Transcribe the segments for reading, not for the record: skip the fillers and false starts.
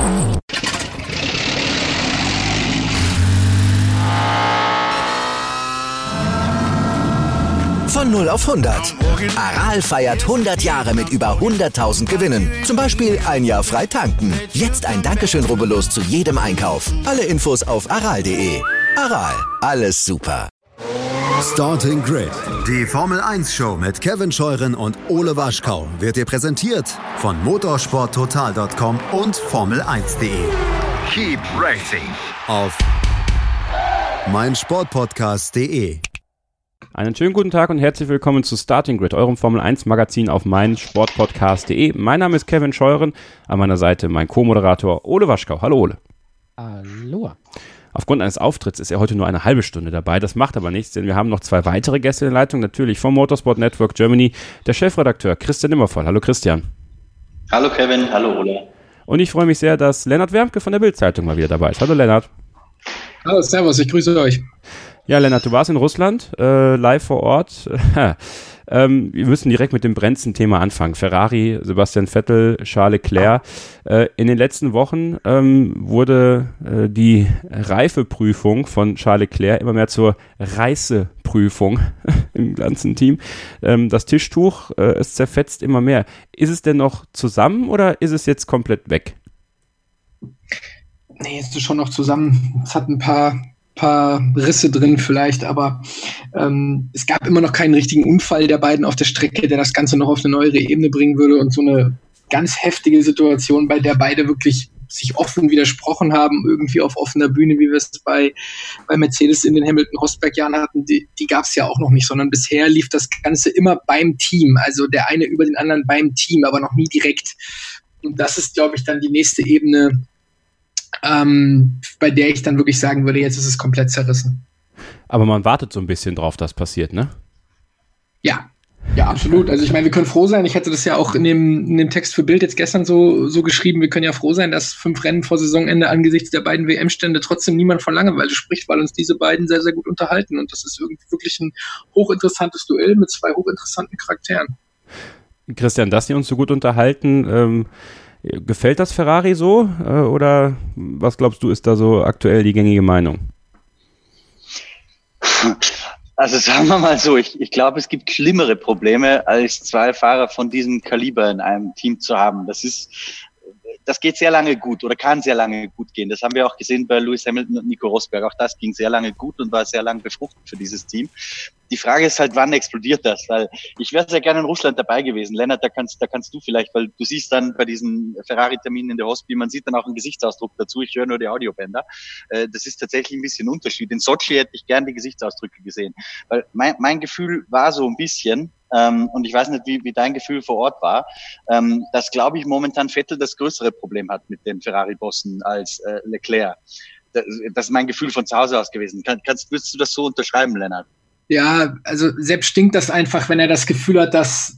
Von 0 auf 100. Aral feiert 100 Jahre mit über 100.000 Gewinnen. Zum Beispiel ein Jahr frei tanken. Jetzt ein Dankeschön, rubbellos zu jedem Einkauf. Alle Infos auf aral.de. Aral, alles super. Starting Grid, die Formel-1-Show mit Kevin Scheuren und Ole Waschkau wird dir präsentiert von motorsporttotal.com und Formel1.de. Keep racing Auf meinsportpodcast.de. Einen schönen guten Tag und herzlich willkommen zu Starting Grid, eurem Formel-1-Magazin auf meinsportpodcast.de. Mein Name ist Kevin Scheuren, an meiner Seite mein Co-Moderator Ole Waschkau. Hallo Ole. Hallo. Aufgrund eines Auftritts ist er heute nur eine halbe Stunde dabei. Das macht aber nichts, denn wir haben noch zwei weitere Gäste in der Leitung. Natürlich vom Motorsport Network Germany, der Chefredakteur Christian Nimmervoll. Hallo Christian. Hallo Kevin, hallo Ole. Und ich freue mich sehr, dass Lennart Wermke von der Bild-Zeitung mal wieder dabei ist. Hallo Lennart. Hallo, servus, ich grüße euch. Ja, Lennart, du warst in Russland, live vor Ort. Wir müssen direkt mit dem brennendsten Thema anfangen. Ferrari, Sebastian Vettel, Charles Leclerc. In den letzten Wochen wurde die Reifeprüfung von Charles Leclerc immer mehr zur Reißeprüfung im ganzen Team. Das Tischtuch, es zerfetzt immer mehr. Ist es denn noch zusammen oder ist es jetzt komplett weg? Nee, es ist schon noch zusammen. Es hat ein paar Risse drin vielleicht, aber es gab immer noch keinen richtigen Unfall der beiden auf der Strecke, der das Ganze noch auf eine neuere Ebene bringen würde, und so eine ganz heftige Situation, bei der beide wirklich sich offen widersprochen haben, irgendwie auf offener Bühne, wie wir es bei Mercedes in den Hamilton-Rosberg-Jahren hatten, die gab es ja auch noch nicht, sondern bisher lief das Ganze immer beim Team, also der eine über den anderen beim Team, aber noch nie direkt. Und das ist, glaube ich, dann die nächste Ebene, bei der ich dann wirklich sagen würde, jetzt ist es komplett zerrissen. Aber man wartet so ein bisschen drauf, dass passiert, ne? Ja, absolut. Also ich meine, wir können froh sein, ich hatte das ja auch in dem Text für Bild jetzt gestern so geschrieben, wir können ja froh sein, dass 5 Rennen vor Saisonende angesichts der beiden WM-Stände trotzdem niemand von Langeweile spricht, weil uns diese beiden sehr, sehr gut unterhalten, und das ist irgendwie wirklich ein hochinteressantes Duell mit 2 hochinteressanten Charakteren. Christian, dass die uns so gut unterhalten, gefällt das Ferrari so oder was glaubst du, ist da so aktuell die gängige Meinung? Also sagen wir mal so, ich glaube, es gibt schlimmere Probleme, als 2 Fahrer von diesem Kaliber in einem Team zu haben. Das geht sehr lange gut oder kann sehr lange gut gehen. Das haben wir auch gesehen bei Lewis Hamilton und Nico Rosberg. Auch das ging sehr lange gut und war sehr lange befruchtend für dieses Team. Die Frage ist halt, wann explodiert das? Weil ich wäre sehr gerne in Russland dabei gewesen. Lennart, da kannst du vielleicht, weil du siehst dann bei diesen Ferrari-Terminen in der Hospi, man sieht dann auch einen Gesichtsausdruck dazu. Ich höre nur die Audiobänder. Das ist tatsächlich ein bisschen ein Unterschied. In Sochi hätte ich gern die Gesichtsausdrücke gesehen. Weil mein Gefühl war so ein bisschen, und ich weiß nicht, wie dein Gefühl vor Ort war, dass, glaube ich, momentan Vettel das größere Problem hat mit den Ferrari-Bossen als Leclerc. Das ist mein Gefühl von zu Hause aus gewesen. Würdest du das so unterschreiben, Lennart? Ja, also selbst stinkt das einfach, wenn er das Gefühl hat, dass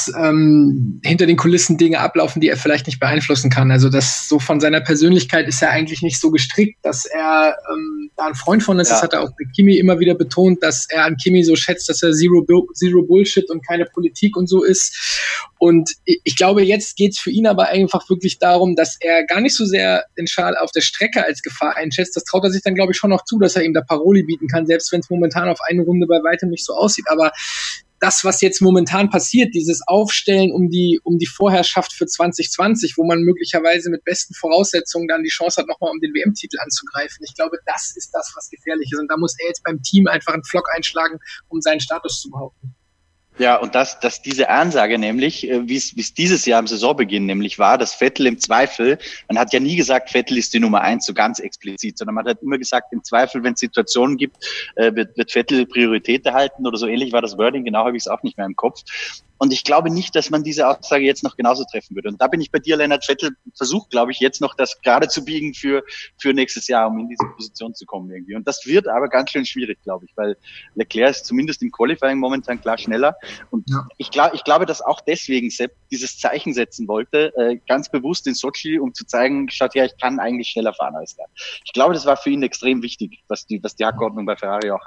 hinter den Kulissen Dinge ablaufen, die er vielleicht nicht beeinflussen kann. Also das so von seiner Persönlichkeit ist er eigentlich nicht so gestrickt, dass er da ein Freund von ist. Ja. Das hat er auch bei Kimi immer wieder betont, dass er an Kimi so schätzt, dass er Zero Bullshit und keine Politik und so ist. Und ich glaube, jetzt geht's für ihn aber einfach wirklich darum, dass er gar nicht so sehr den Charles auf der Strecke als Gefahr einschätzt. Das traut er sich dann, glaube ich, schon noch zu, dass er ihm da Paroli bieten kann, selbst wenn es momentan auf eine Runde bei weitem nicht so aussieht. Aber das, was jetzt momentan passiert, dieses Aufstellen um die Vorherrschaft für 2020, wo man möglicherweise mit besten Voraussetzungen dann die Chance hat, nochmal um den WM-Titel anzugreifen. Ich glaube, das ist das, was gefährlich ist. Und da muss er jetzt beim Team einfach einen Pflock einschlagen, um seinen Status zu behaupten. Ja, und dass diese Ansage nämlich, wie es dieses Jahr am Saisonbeginn nämlich war, dass Vettel im Zweifel, man hat ja nie gesagt, Vettel ist die Nummer 1 so ganz explizit, sondern man hat immer gesagt, im Zweifel, wenn es Situationen gibt, wird Vettel Priorität erhalten oder so ähnlich war das Wording, genau habe ich es auch nicht mehr im Kopf. Und ich glaube nicht, dass man diese Aussage jetzt noch genauso treffen würde. Und da bin ich bei dir, Lennart. Vettel versucht, glaube ich, jetzt noch das gerade zu biegen für nächstes Jahr, um in diese Position zu kommen irgendwie. Und das wird aber ganz schön schwierig, glaube ich, weil Leclerc ist zumindest im Qualifying momentan klar schneller. Und ja. Ich glaube, dass auch deswegen Sepp dieses Zeichen setzen wollte, ganz bewusst in Sochi, um zu zeigen, schaut her, ich kann eigentlich schneller fahren als der. Ich glaube, das war für ihn extrem wichtig, was die Hackordnung bei Ferrari auch angeht.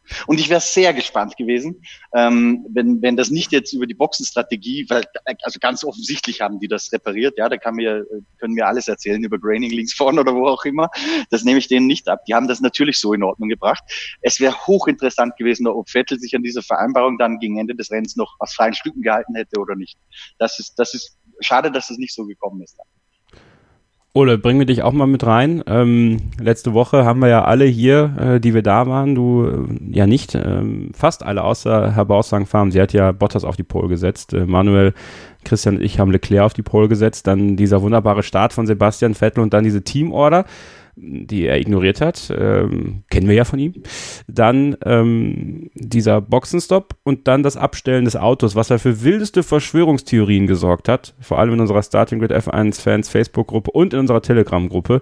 Und ich wäre sehr gespannt gewesen, wenn das nicht jetzt über die Boxenstrategie, weil also ganz offensichtlich haben die das repariert, ja, da können wir alles erzählen über Graining links vorne oder wo auch immer. Das nehme ich denen nicht ab. Die haben das natürlich so in Ordnung gebracht. Es wäre hochinteressant gewesen, ob Vettel sich an dieser Vereinbarung dann gegen Ende des Rennens noch aus freien Stücken gehalten hätte oder nicht. Das ist schade, dass es nicht so gekommen ist. Ole, bringen wir dich auch mal mit rein. Letzte Woche haben wir ja alle hier, die wir da waren, du ja nicht, fast alle, außer Herr Bausang-Farm. Sie hat ja Bottas auf die Pole gesetzt. Manuel, Christian und ich haben Leclerc auf die Pole gesetzt. Dann dieser wunderbare Start von Sebastian Vettel und dann diese Teamorder, die er ignoriert hat. Kennen wir ja von ihm. Dann dieser Boxenstopp und dann das Abstellen des Autos, was ja für wildeste Verschwörungstheorien gesorgt hat. Vor allem in unserer Starting Grid F1-Fans Facebook-Gruppe und in unserer Telegram-Gruppe.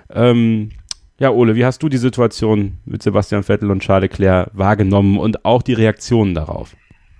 Ja, Ole, wie hast du die Situation mit Sebastian Vettel und Charles Leclerc wahrgenommen und auch die Reaktionen darauf?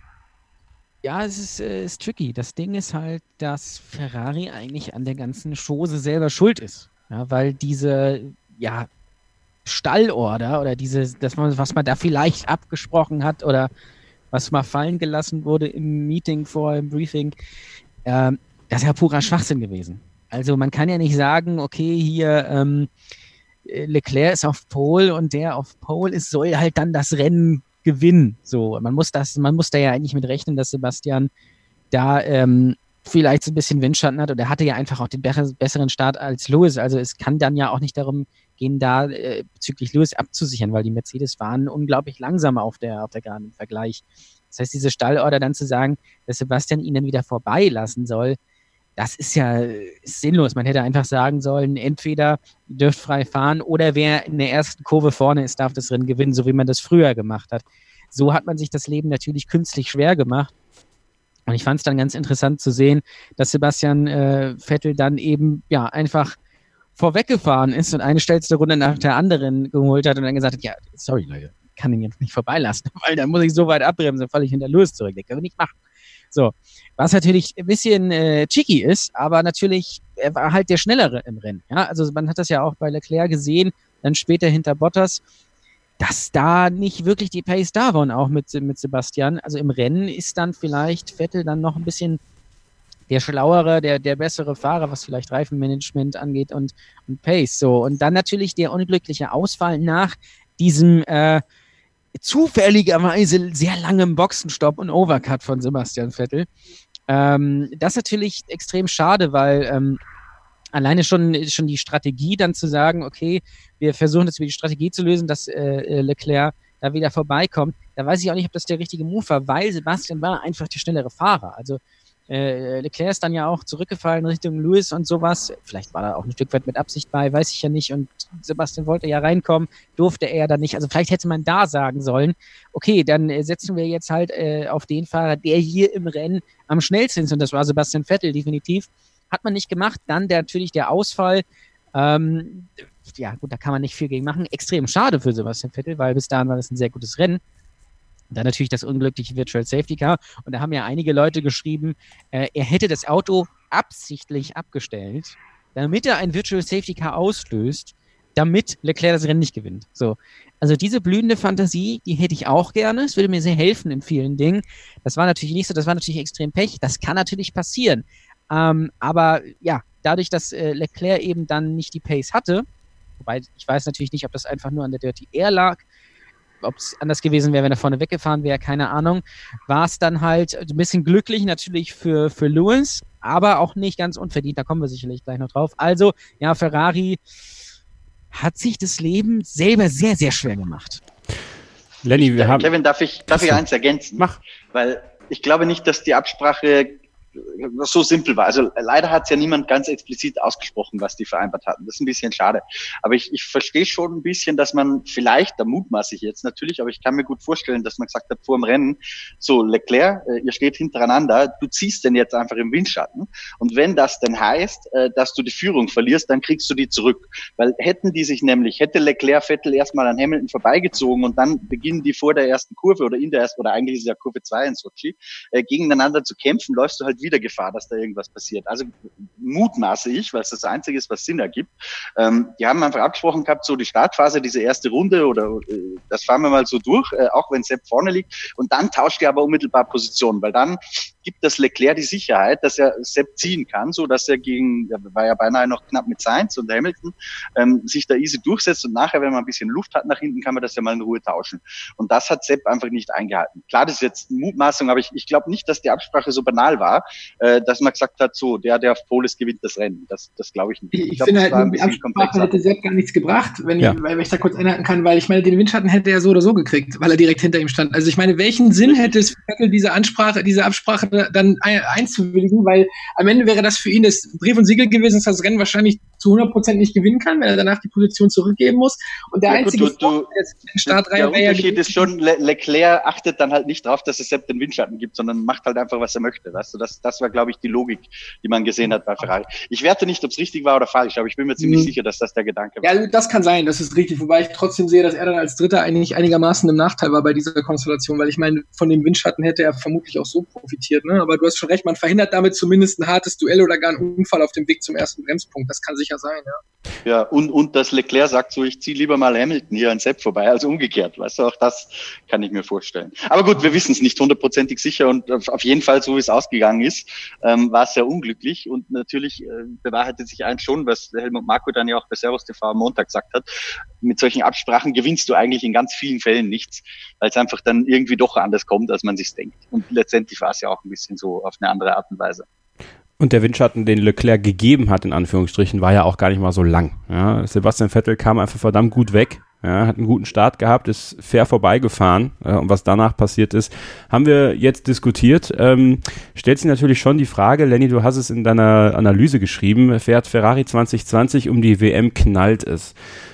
Ja, es ist tricky. Das Ding ist halt, dass Ferrari eigentlich an der ganzen Chose selber schuld ist. Ja, weil diese, ja, Stallorder oder was man da vielleicht abgesprochen hat oder was mal fallen gelassen wurde im Meeting im Briefing, das ist ja purer Schwachsinn gewesen. Also man kann ja nicht sagen, okay, hier Leclerc ist auf Pole und der auf Pole soll halt dann das Rennen gewinnen. So, man muss da ja eigentlich mit rechnen, dass Sebastian da vielleicht so ein bisschen Windschatten hat, und er hatte ja einfach auch den besseren Start als Lewis, also es kann dann ja auch nicht darum gehen, da bezüglich Lewis abzusichern, weil die Mercedes waren unglaublich langsam auf der Geraden im Vergleich. Das heißt, diese Stallorder dann zu sagen, dass Sebastian ihn dann wieder vorbeilassen soll, das ist ja sinnlos. Man hätte einfach sagen sollen, entweder ihr dürft frei fahren oder wer in der ersten Kurve vorne ist, darf das Rennen gewinnen, so wie man das früher gemacht hat. So hat man sich das Leben natürlich künstlich schwer gemacht. Und ich fand es dann ganz interessant zu sehen, dass Sebastian Vettel dann eben ja einfach vorweggefahren ist und eine schnellste Runde nach der anderen geholt hat und dann gesagt hat, ja, sorry Leute, ich kann ihn jetzt nicht vorbeilassen, weil dann muss ich so weit abbremsen, dann falle ich hinter Lewis zurück. Das können wir nicht machen. So, was natürlich ein bisschen cheeky ist, aber natürlich, er war halt der Schnellere im Rennen. Ja? Also man hat das ja auch bei Leclerc gesehen, dann später hinter Bottas, dass da nicht wirklich die Pace da war, und auch mit Sebastian. Also im Rennen ist dann vielleicht Vettel dann noch ein bisschen der schlauere, der bessere Fahrer, was vielleicht Reifenmanagement angeht und Pace. So, und dann natürlich der unglückliche Ausfall nach diesem zufälligerweise sehr langen Boxenstopp und Overcut von Sebastian Vettel. Das ist natürlich extrem schade, weil alleine schon die Strategie dann zu sagen, okay, wir versuchen das über die Strategie zu lösen, dass Leclerc da wieder vorbeikommt. Da weiß ich auch nicht, ob das der richtige Move war, weil Sebastian war einfach der schnellere Fahrer. Also Leclerc ist dann ja auch zurückgefallen Richtung Lewis und sowas. Vielleicht war da auch ein Stück weit mit Absicht bei, weiß ich ja nicht. Und Sebastian wollte ja reinkommen, durfte er dann nicht. Also vielleicht hätte man da sagen sollen, okay, dann setzen wir jetzt halt auf den Fahrer, der hier im Rennen am schnellsten ist. Und das war Sebastian Vettel, definitiv. Hat man nicht gemacht. Dann natürlich der Ausfall. Ja gut, da kann man nicht viel gegen machen. Extrem schade für Sebastian Vettel, weil bis dahin war das ein sehr gutes Rennen. Dann natürlich das unglückliche Virtual Safety Car. Und da haben ja einige Leute geschrieben, er hätte das Auto absichtlich abgestellt, damit er ein Virtual Safety Car auslöst, damit Leclerc das Rennen nicht gewinnt. So. Also diese blühende Fantasie, die hätte ich auch gerne. Es würde mir sehr helfen in vielen Dingen. Das war natürlich nicht so, das war natürlich extrem Pech. Das kann natürlich passieren. Aber ja, dadurch, dass Leclerc eben dann nicht die Pace hatte, wobei ich weiß natürlich nicht, ob das einfach nur an der Dirty Air lag, ob es anders gewesen wäre, wenn er vorne weggefahren wäre, keine Ahnung, war es dann halt ein bisschen glücklich natürlich für Lewis, aber auch nicht ganz unverdient, da kommen wir sicherlich gleich noch drauf. Also, ja, Ferrari hat sich das Leben selber sehr, sehr schwer gemacht. Lenny, Kevin, darf ich eins ergänzen? Mach. Weil ich glaube nicht, dass die Absprache so simpel war. Also leider hat es ja niemand ganz explizit ausgesprochen, was die vereinbart hatten. Das ist ein bisschen schade. Aber ich verstehe schon ein bisschen, dass man vielleicht, da mutmaße ich jetzt natürlich, aber ich kann mir gut vorstellen, dass man gesagt hat vor dem Rennen, so Leclerc, ihr steht hintereinander, du ziehst den jetzt einfach im Windschatten. Und wenn das denn heißt, dass du die Führung verlierst, dann kriegst du die zurück. Weil hätte Leclerc Vettel erstmal an Hamilton vorbeigezogen und dann beginnen die vor der ersten Kurve oder eigentlich ist es ja Kurve 2 in Sochi, gegeneinander zu kämpfen, läufst du halt wieder wieder Gefahr, dass da irgendwas passiert. Also mutmaße ich, weil es das Einzige ist, was Sinn ergibt. Die haben einfach abgesprochen gehabt, so die Startphase, diese erste Runde oder das fahren wir mal so durch, auch wenn Sepp vorne liegt. Und dann tauscht er aber unmittelbar Position, weil dann gibt das Leclerc die Sicherheit, dass er Sepp ziehen kann, so dass er war ja beinahe noch knapp mit Sainz und Hamilton, sich da easy durchsetzt und nachher, wenn man ein bisschen Luft hat nach hinten, kann man das ja mal in Ruhe tauschen. Und das hat Sepp einfach nicht eingehalten. Klar, das ist jetzt Mutmaßung, aber ich glaube nicht, dass die Absprache so banal war, dass man gesagt hat, so, der auf Pole ist, gewinnt das Rennen. Das glaube ich nicht. Ich finde halt, die Absprache hätte Sepp gar nichts gebracht, wenn ich da kurz einhaken kann, weil ich meine, den Windschatten hätte er so oder so gekriegt, weil er direkt hinter ihm stand. Also ich meine, welchen Sinn hätte es für Vettel, diese Absprache dann einzuwilligen, weil am Ende wäre das für ihn das Brief und Siegel gewesen, dass das Rennen wahrscheinlich zu 100% nicht gewinnen kann, wenn er danach die Position zurückgeben muss. Und der einzige Startreihe wäre Unterschied ist schon, Leclerc achtet dann halt nicht drauf, dass es Sepp den Windschatten gibt, sondern macht halt einfach, was er möchte. Weißt du, das war, glaube ich, die Logik, die man gesehen hat bei Ferrari. Ich werte nicht, ob es richtig war oder falsch, aber ich bin mir ziemlich sicher, dass das der Gedanke war. Ja, das kann sein, das ist richtig, wobei ich trotzdem sehe, dass er dann als Dritter eigentlich einigermaßen im Nachteil war bei dieser Konstellation, weil ich meine, von dem Windschatten hätte er vermutlich auch so profitiert, ne? Aber du hast schon recht, man verhindert damit zumindest ein hartes Duell oder gar einen Unfall auf dem Weg zum ersten Bremspunkt. Das kann sicher sein, ja. Ja, und dass Leclerc sagt so, ich ziehe lieber mal Hamilton hier an Sepp vorbei, als umgekehrt, weißt du, auch das kann ich mir vorstellen. Aber gut, wir wissen es nicht hundertprozentig sicher und auf jeden Fall, so wie es ausgegangen ist, war es sehr unglücklich und natürlich bewahrheitet sich eins schon, was Helmut Marko dann ja auch bei Servus TV am Montag gesagt hat, mit solchen Absprachen gewinnst du eigentlich in ganz vielen Fällen nichts, weil es einfach dann irgendwie doch anders kommt, als man sich denkt. Und letztendlich war es ja auch ein bisschen so auf eine andere Art und Weise. Und der Windschatten, den Leclerc gegeben hat, in Anführungsstrichen, war ja auch gar nicht mal so lang. Ja, Sebastian Vettel kam einfach verdammt gut weg, ja, hat einen guten Start gehabt, ist fair vorbeigefahren. Und was danach passiert ist, haben wir jetzt diskutiert. Stellt sich natürlich schon die Frage, Lenny, du hast es in deiner Analyse geschrieben, fährt Ferrari 2020 um die WM, knallt es.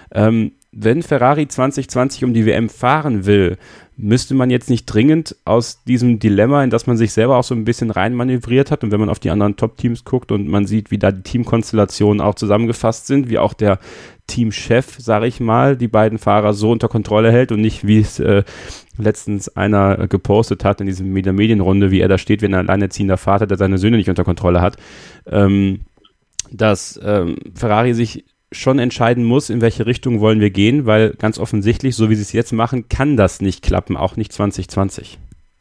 Wenn Ferrari 2020 um die WM fahren will, müsste man jetzt nicht dringend aus diesem Dilemma, in das man sich selber auch so ein bisschen reinmanövriert hat, und wenn man auf die anderen Top-Teams guckt und man sieht, wie da die Teamkonstellationen auch zusammengefasst sind, wie auch der Teamchef, sage ich mal, die beiden Fahrer so unter Kontrolle hält und nicht, wie es letztens einer gepostet hat in diesem Medienrunde, wie er da steht, wie ein alleinerziehender Vater, der seine Söhne nicht unter Kontrolle hat, dass Ferrari sich schon entscheiden muss, in welche Richtung wollen wir gehen, weil ganz offensichtlich, so wie sie es jetzt machen, kann das nicht klappen, auch nicht 2020.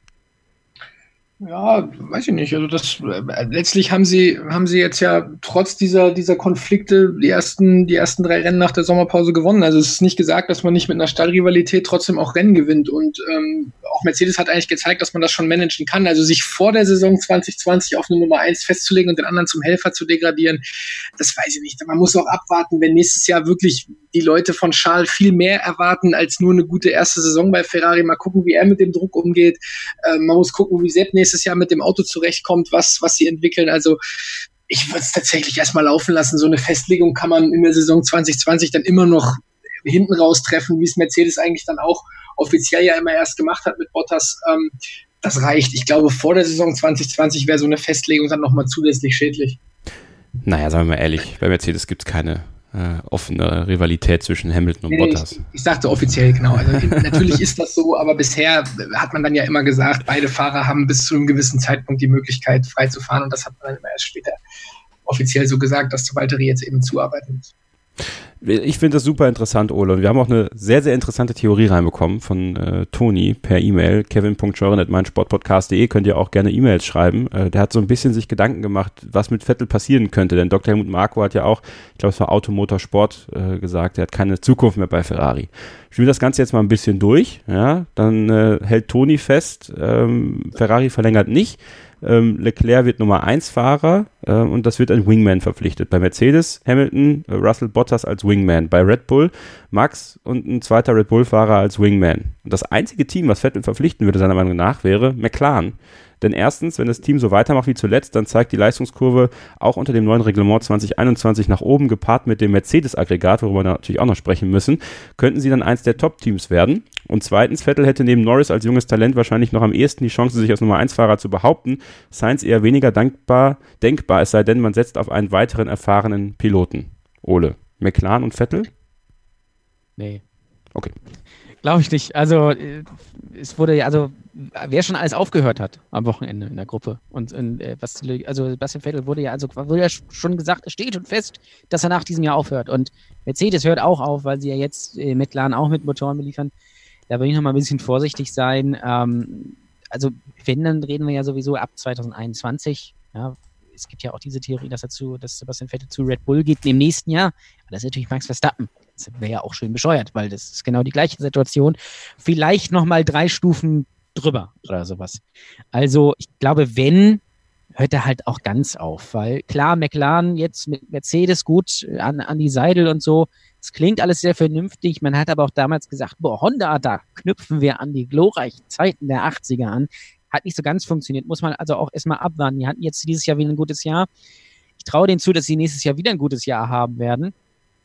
Ja, weiß ich nicht. Also das letztlich haben sie jetzt ja trotz dieser Konflikte die ersten 3 Rennen nach der Sommerpause gewonnen. Also es ist nicht gesagt, dass man nicht mit einer Stallrivalität trotzdem auch Rennen gewinnt. Und auch Mercedes hat eigentlich gezeigt, dass man das schon managen kann. Also sich vor der Saison 2020 auf eine Nummer 1 festzulegen und den anderen zum Helfer zu degradieren, das weiß ich nicht. Man muss auch abwarten, wenn nächstes Jahr wirklich die Leute von Charles viel mehr erwarten als nur eine gute erste Saison bei Ferrari. Mal gucken, wie er mit dem Druck umgeht. Man muss gucken, wie Sepp nächstes Jahr mit dem Auto zurechtkommt, was sie entwickeln. Also ich würde es tatsächlich erstmal laufen lassen. So eine Festlegung kann man in der Saison 2020 dann immer noch hinten raus treffen, wie es Mercedes eigentlich dann auch offiziell ja immer erst gemacht hat mit Bottas. Das reicht. Ich glaube, vor der Saison 2020 wäre so eine Festlegung dann nochmal zusätzlich schädlich. Naja, sagen wir mal ehrlich, bei Mercedes gibt es keine offene Rivalität zwischen Hamilton und Bottas. Ich sagte offiziell, genau. Also natürlich ist das so, aber bisher hat man dann ja immer gesagt, beide Fahrer haben bis zu einem gewissen Zeitpunkt die Möglichkeit, frei zu fahren, und das hat man dann immer erst später offiziell so gesagt, dass Valtteri jetzt eben zuarbeiten muss. Ich finde das super interessant, Ole. Und wir haben auch eine sehr, sehr interessante Theorie reinbekommen von Toni per E-Mail, kevin.scheuren@meinsportpodcast.de. Könnt ihr auch gerne E-Mails schreiben. Der hat so ein bisschen sich Gedanken gemacht, was mit Vettel passieren könnte. Denn Dr. Helmut Marko hat ja auch, ich glaube, es war Automotorsport, gesagt, er hat keine Zukunft mehr bei Ferrari. Ich will das Ganze jetzt mal ein bisschen durch. Ja? Dann hält Toni fest, Ferrari verlängert nicht. Leclerc wird Nummer 1 Fahrer und das wird ein Wingman verpflichtet. Bei Mercedes, Hamilton, Russell, Bottas als Wingman. Bei Red Bull, Max und ein zweiter Red Bull-Fahrer als Wingman. Und das einzige Team, was Vettel verpflichten würde, seiner Meinung nach, wäre McLaren. Denn erstens, wenn das Team so weitermacht wie zuletzt, dann zeigt die Leistungskurve auch unter dem neuen Reglement 2021 nach oben, gepaart mit dem Mercedes-Aggregat, worüber wir natürlich auch noch sprechen müssen, könnten sie dann eins der Top-Teams werden. Und zweitens, Vettel hätte neben Norris als junges Talent wahrscheinlich noch am ehesten die Chance, sich als Nummer 1-Fahrer zu behaupten. Sainz eher weniger denkbar, es sei denn, man setzt auf einen weiteren erfahrenen Piloten. Ole, McLaren und Vettel? Nee. Okay. Glaube ich nicht. Also es wurde ja, also wer schon alles aufgehört hat am Wochenende in der Gruppe und also Sebastian Vettel wurde ja schon gesagt, es steht schon fest, dass er nach diesem Jahr aufhört. Und Mercedes hört auch auf, weil sie ja jetzt McLaren auch mit Motoren beliefern. Da will ich noch mal ein bisschen vorsichtig sein. Also wenn, dann reden wir ja sowieso ab 2021. Ja, es gibt ja auch diese Theorie, dass Sebastian Vettel zu Red Bull geht im nächsten Jahr. Aber das ist natürlich Max Verstappen. Das wäre ja auch schön bescheuert, weil das ist genau die gleiche Situation. Vielleicht noch mal 3 Stufen drüber oder sowas. Also ich glaube, wenn, hört er halt auch ganz auf. Weil klar, McLaren jetzt mit Mercedes gut an die Seidel und so. Es klingt alles sehr vernünftig. Man hat aber auch damals gesagt, Honda, da knüpfen wir an die glorreichen Zeiten der 80er an. Hat nicht so ganz funktioniert. Muss man also auch erstmal abwarten. Die hatten jetzt dieses Jahr wieder ein gutes Jahr. Ich traue denen zu, dass sie nächstes Jahr wieder ein gutes Jahr haben werden.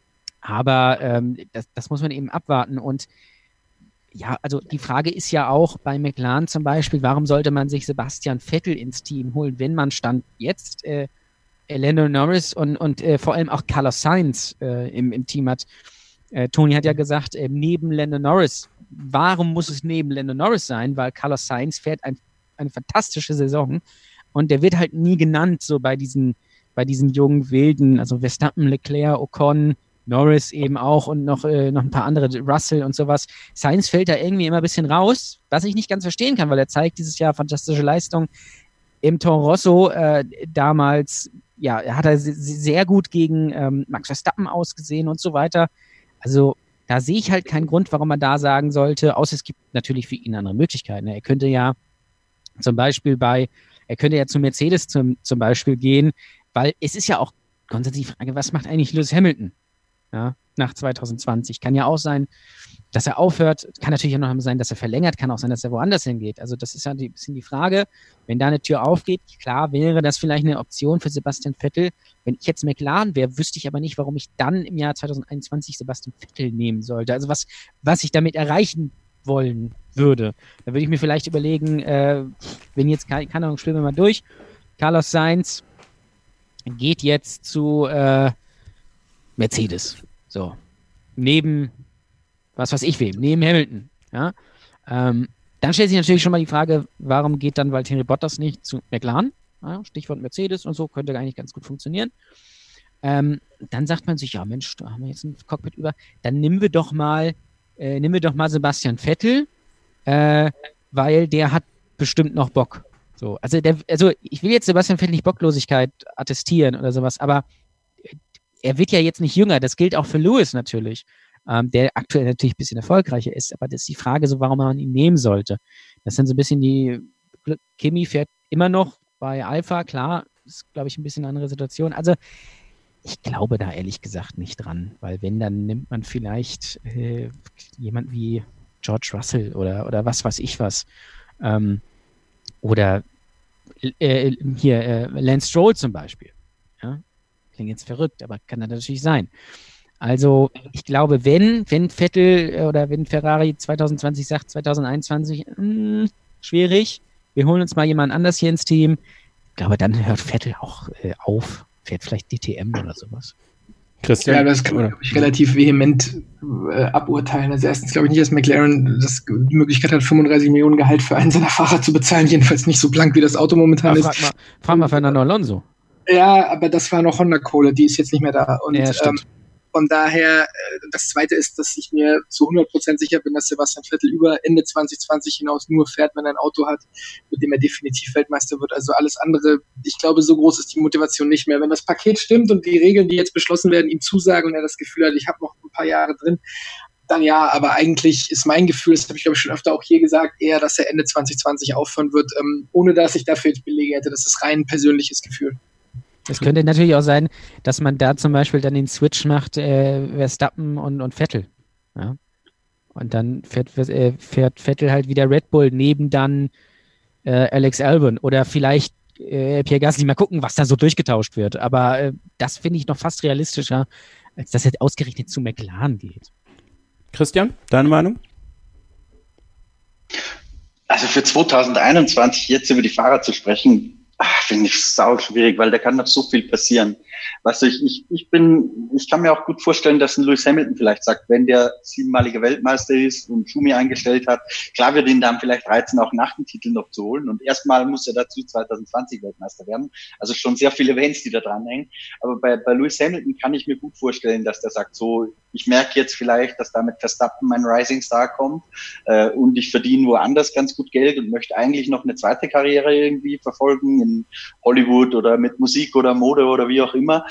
Aber das muss man eben abwarten. Und ja, also die Frage ist ja auch bei McLaren zum Beispiel, warum sollte man sich Sebastian Vettel ins Team holen, wenn man Stand jetzt Lando Norris und vor allem auch Carlos Sainz im Team hat. Toni hat ja gesagt, neben Lando Norris, warum muss es neben Lando Norris sein? Weil Carlos Sainz fährt eine fantastische Saison und der wird halt nie genannt, so bei diesen jungen Wilden, also Verstappen, Leclerc, Ocon, Norris eben auch und noch ein paar andere, Russell und sowas. Sainz fällt da irgendwie immer ein bisschen raus, was ich nicht ganz verstehen kann, weil er zeigt dieses Jahr fantastische Leistung. Im Toro Rosso damals, ja, er hat sehr gut gegen Max Verstappen ausgesehen und so weiter. Also da sehe ich halt keinen Grund, warum man da sagen sollte, außer es gibt natürlich für ihn andere Möglichkeiten. Er könnte ja zum Beispiel zu Mercedes zum Beispiel gehen, weil es ist ja auch grundsätzlich die Frage, was macht eigentlich Lewis Hamilton? Ja, nach 2020. Kann ja auch sein, dass er aufhört. Kann natürlich auch noch sein, dass er verlängert. Kann auch sein, dass er woanders hingeht. Also das ist ja ein bisschen die Frage. Wenn da eine Tür aufgeht, klar wäre das vielleicht eine Option für Sebastian Vettel. Wenn ich jetzt McLaren wäre, wüsste ich aber nicht, warum ich dann im Jahr 2021 Sebastian Vettel nehmen sollte. Also was ich damit erreichen wollen würde. Da würde ich mir vielleicht überlegen, wenn jetzt, keine Ahnung, spielen wir mal durch. Carlos Sainz geht jetzt zu Mercedes. So. Neben, was weiß ich wem, neben Hamilton. Ja. Dann stellt sich natürlich schon mal die Frage, warum geht dann Valtteri Bottas nicht zu McLaren? Ja, Stichwort Mercedes und so, könnte eigentlich ganz gut funktionieren. Dann sagt man sich, ja Mensch, da haben wir jetzt ein Cockpit über, dann nehmen wir doch mal Sebastian Vettel, weil der hat bestimmt noch Bock. So, also ich will jetzt Sebastian Vettel nicht Bocklosigkeit attestieren oder sowas, aber er wird ja jetzt nicht jünger, das gilt auch für Lewis natürlich, der aktuell natürlich ein bisschen erfolgreicher ist, aber das ist die Frage, so warum man ihn nehmen sollte. Das sind so ein bisschen Kimi fährt immer noch bei Alpha, klar, ist glaube ich ein bisschen eine andere Situation. Also ich glaube da ehrlich gesagt nicht dran, weil wenn, dann nimmt man vielleicht jemand wie George Russell oder was weiß ich was. Oder Lance Stroll zum Beispiel. Ja? Klingt jetzt verrückt, aber kann das natürlich sein. Also ich glaube, wenn Vettel oder wenn Ferrari 2020 sagt, 2021, schwierig, wir holen uns mal jemand anders hier ins Team, ich glaube, dann hört Vettel auch auf, fährt vielleicht DTM oder sowas. Christian? Ja, das kann man relativ vehement aburteilen. Also erstens glaube ich nicht, dass McLaren die Möglichkeit hat, 35 Millionen Gehalt für einen seiner Fahrer zu bezahlen, jedenfalls nicht so blank, wie das Auto momentan ist. Frag mal Fernando Alonso. Ja, aber das war noch Honda-Kohle, die ist jetzt nicht mehr da. Und ja, von daher, das Zweite ist, dass ich mir zu 100% sicher bin, dass Sebastian Vettel über Ende 2020 hinaus nur fährt, wenn er ein Auto hat, mit dem er definitiv Weltmeister wird. Also alles andere, ich glaube, so groß ist die Motivation nicht mehr. Wenn das Paket stimmt und die Regeln, die jetzt beschlossen werden, ihm zusagen und er das Gefühl hat, ich habe noch ein paar Jahre drin, dann ja, aber eigentlich ist mein Gefühl, das habe ich glaube ich schon öfter auch hier gesagt, eher, dass er Ende 2020 aufhören wird, ohne dass ich dafür jetzt Belege hätte. Das ist rein persönliches Gefühl. Es könnte natürlich auch sein, dass man da zum Beispiel dann den Switch macht, Verstappen und Vettel. Ja? Und dann fährt Vettel halt wieder Red Bull neben dann Alex Albon oder vielleicht Pierre Gasly. Mal gucken, was da so durchgetauscht wird. Aber das finde ich noch fast realistischer, als dass er ausgerechnet zu McLaren geht. Christian, deine Meinung? Also für 2021 jetzt über die Fahrer zu sprechen, Finde ich sau schwierig, weil da kann noch so viel passieren. Weißt du, ich kann mir auch gut vorstellen, dass ein Lewis Hamilton vielleicht sagt, wenn der 7-malige Weltmeister ist und Schumi eingestellt hat, klar wird ihn dann vielleicht reizen, auch nach dem Titel noch zu holen. Und erstmal muss er dazu 2020 Weltmeister werden. Also schon sehr viele Events, die da dranhängen. Aber bei Lewis Hamilton kann ich mir gut vorstellen, dass der sagt, so, ich merke jetzt vielleicht, dass damit Verstappen mein Rising Star kommt und ich verdiene woanders ganz gut Geld und möchte eigentlich noch eine zweite Karriere irgendwie verfolgen in Hollywood oder mit Musik oder Mode oder wie auch immer.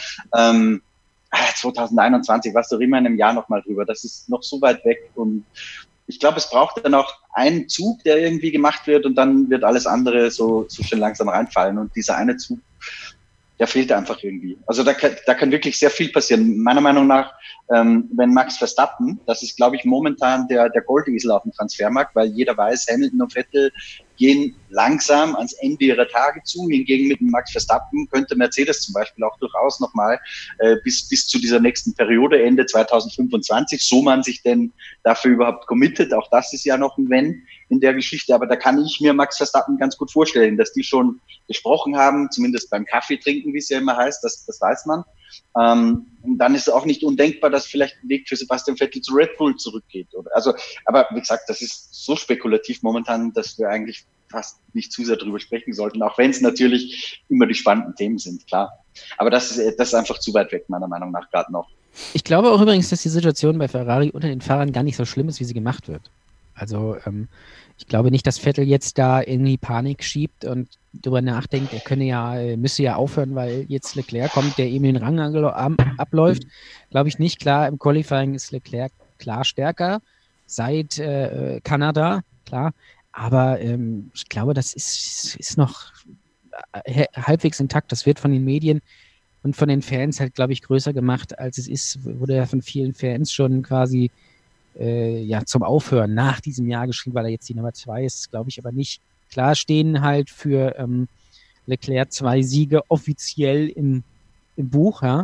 2021, was doch immer in einem Jahr nochmal drüber. Das ist noch so weit weg und ich glaube, es braucht dann auch einen Zug, der irgendwie gemacht wird und dann wird alles andere so schön langsam reinfallen und dieser eine Zug, der fehlt einfach irgendwie. Also da kann wirklich sehr viel passieren. Meiner Meinung nach, wenn Max Verstappen, das ist, glaube ich, momentan der Goldesel auf dem Transfermarkt, weil jeder weiß, Hamilton und Vettel gehen langsam ans Ende ihrer Tage zu. Hingegen mit dem Max Verstappen könnte Mercedes zum Beispiel auch durchaus nochmal bis zu dieser nächsten Periode, Ende 2025, so man sich denn dafür überhaupt committet. Auch das ist ja noch ein Wenn in der Geschichte. Aber da kann ich mir Max Verstappen ganz gut vorstellen, dass die schon gesprochen haben, zumindest beim Kaffee trinken, wie es ja immer heißt, das weiß man. Und dann ist es auch nicht undenkbar, dass vielleicht ein Weg für Sebastian Vettel zu Red Bull zurückgeht. Aber wie gesagt, das ist so spekulativ momentan, dass wir eigentlich fast nicht zu sehr drüber sprechen sollten, auch wenn es natürlich immer die spannenden Themen sind, klar. Aber das ist einfach zu weit weg, meiner Meinung nach, gerade noch. Ich glaube auch übrigens, dass die Situation bei Ferrari unter den Fahrern gar nicht so schlimm ist, wie sie gemacht wird. Also ich glaube nicht, dass Vettel jetzt da irgendwie Panik schiebt und darüber nachdenkt, müsse ja aufhören, weil jetzt Leclerc kommt, der eben den Rang abläuft. Glaube ich nicht. Klar, im Qualifying ist Leclerc klar stärker seit Kanada, klar. Aber ich glaube, das ist noch halbwegs intakt. Das wird von den Medien und von den Fans halt, glaube ich, größer gemacht, als es ist. Wurde ja von vielen Fans schon quasi zum Aufhören nach diesem Jahr geschrieben, weil er jetzt die Nummer 2 ist, glaube ich aber nicht. Klar stehen halt für Leclerc 2 Siege offiziell im Buch, ja.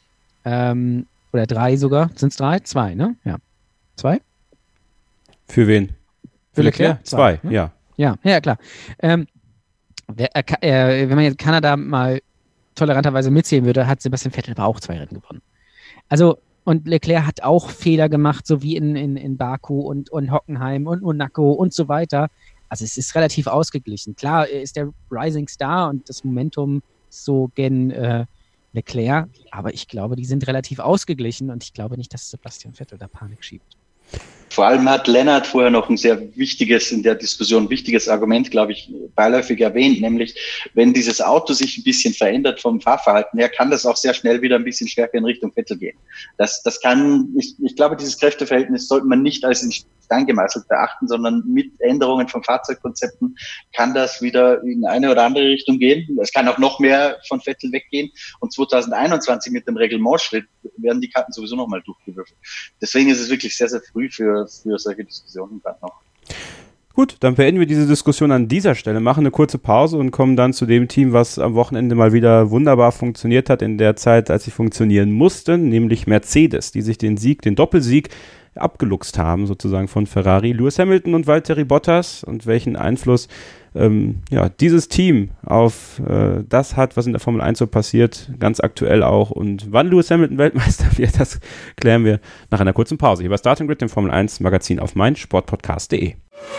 Oder 3 sogar. Sind es 3? 2, ne? Ja. 2? Für wen? Für Leclerc? 2, ne? Ja. Ja, klar. Wenn man jetzt Kanada mal toleranterweise mitzählen würde, hat Sebastian Vettel aber auch 2 Rennen gewonnen. Also und Leclerc hat auch Fehler gemacht, so wie in Baku und Hockenheim und Monaco und so weiter. Also es ist relativ ausgeglichen. Klar, er ist der Rising Star und das Momentum so gen Leclerc, aber ich glaube, die sind relativ ausgeglichen und ich glaube nicht, dass Sebastian Vettel da Panik schiebt. Vor allem hat Lennart vorher noch ein sehr wichtiges Argument, glaube ich, beiläufig erwähnt, nämlich wenn dieses Auto sich ein bisschen verändert vom Fahrverhalten her, kann das auch sehr schnell wieder ein bisschen stärker in Richtung Vettel gehen. Ich glaube, dieses Kräfteverhältnis sollte man nicht als in Stein gemeißelt beachten, sondern mit Änderungen von Fahrzeugkonzepten kann das wieder in eine oder andere Richtung gehen. Es kann auch noch mehr von Vettel weggehen und 2021 mit dem Reglementschritt werden die Karten sowieso nochmal durchgewürfelt. Deswegen ist es wirklich sehr, sehr früh für solche Diskussionen gerade noch. Gut, dann beenden wir diese Diskussion an dieser Stelle, machen eine kurze Pause und kommen dann zu dem Team, was am Wochenende mal wieder wunderbar funktioniert hat in der Zeit, als sie funktionieren mussten, nämlich Mercedes, die sich den Doppelsieg abgeluchst haben, sozusagen von Ferrari, Lewis Hamilton und Valtteri Bottas und welchen Einfluss dieses Team auf das hat, was in der Formel 1 so passiert, ganz aktuell auch. Und wann Lewis Hamilton Weltmeister wird, das klären wir nach einer kurzen Pause. Hier bei Starting Grid, dem Formel 1 Magazin auf meinsportpodcast.de.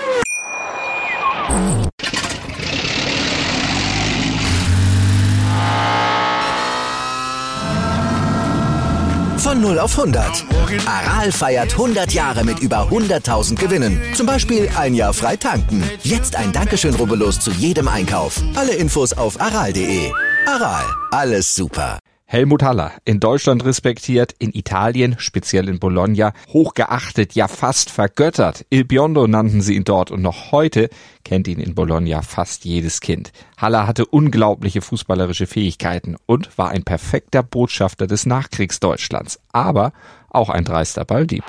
Von 0 auf 100. Aral feiert 100 Jahre mit über 100.000 Gewinnen. Zum Beispiel ein Jahr frei tanken. Jetzt ein Dankeschön, rubbellos zu jedem Einkauf. Alle Infos auf aral.de. Aral, alles super. Helmut Haller, in Deutschland respektiert, in Italien, speziell in Bologna, hochgeachtet, ja fast vergöttert. Il Biondo nannten sie ihn dort und noch heute kennt ihn in Bologna fast jedes Kind. Haller hatte unglaubliche fußballerische Fähigkeiten und war ein perfekter Botschafter des Nachkriegsdeutschlands, aber auch ein dreister Balldieb.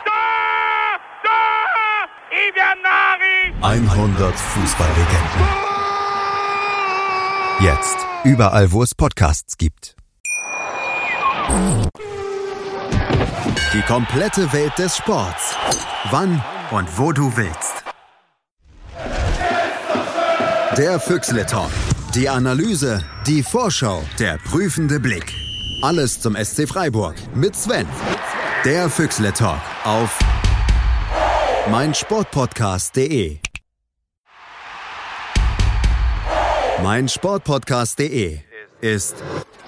100 Fußballlegenden. Jetzt überall, wo es Podcasts gibt. Die komplette Welt des Sports. Wann und wo du willst. Der Füchsle Talk. Die Analyse, die Vorschau, der prüfende Blick. Alles zum SC Freiburg mit Sven. Der Füchsle Talk auf meinsportpodcast.de. Meinsportpodcast.de ist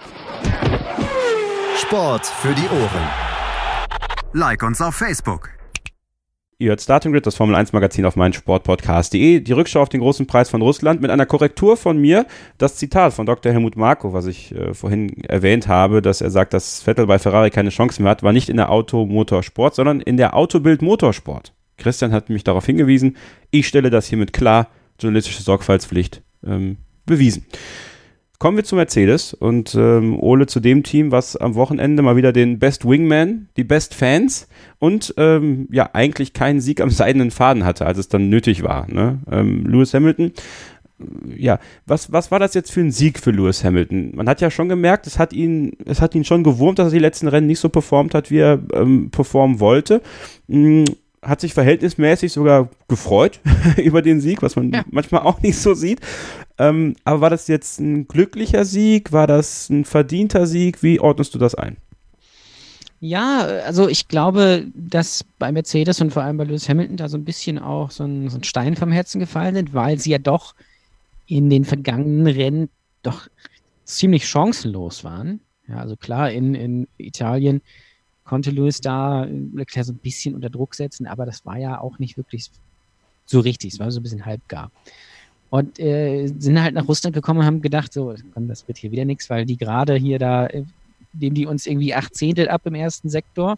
Sport für die Ohren. Like uns auf Facebook. Ihr hört Starting Grid, das Formel-1-Magazin auf meinsportpodcast.de. Die Rückschau auf den großen Preis von Russland mit einer Korrektur von mir. Das Zitat von Dr. Helmut Marko, was ich vorhin erwähnt habe, dass er sagt, dass Vettel bei Ferrari keine Chance mehr hat, war nicht in der Automotorsport, sondern in der Autobild Motorsport. Christian hat mich darauf hingewiesen. Ich stelle das hiermit klar. Journalistische Sorgfaltspflicht bewiesen. Kommen wir zu Mercedes und Ole zu dem Team, was am Wochenende mal wieder den Best Wingman, die Best Fans und eigentlich keinen Sieg am seidenen Faden hatte, als es dann nötig war. Ne? Lewis Hamilton, was war das jetzt für ein Sieg für Lewis Hamilton? Man hat ja schon gemerkt, es hat ihn schon gewurmt, dass er die letzten Rennen nicht so performt hat, wie er performen wollte. Hat sich verhältnismäßig sogar gefreut über den Sieg, was man manchmal auch nicht so sieht. Aber war das jetzt ein glücklicher Sieg? War das ein verdienter Sieg? Wie ordnest du das ein? Ja, also ich glaube, dass bei Mercedes und vor allem bei Lewis Hamilton da so ein bisschen auch so ein Stein vom Herzen gefallen sind, weil sie ja doch in den vergangenen Rennen doch ziemlich chancenlos waren. Ja, also klar, in Italien konnte Lewis da Leclerc so ein bisschen unter Druck setzen, aber das war ja auch nicht wirklich so richtig, es war so ein bisschen halbgar. Und sind halt nach Russland gekommen und haben gedacht, so, komm, das wird hier wieder nichts, weil die gerade hier da, nehmen die uns irgendwie 8 Zehntel ab im ersten Sektor.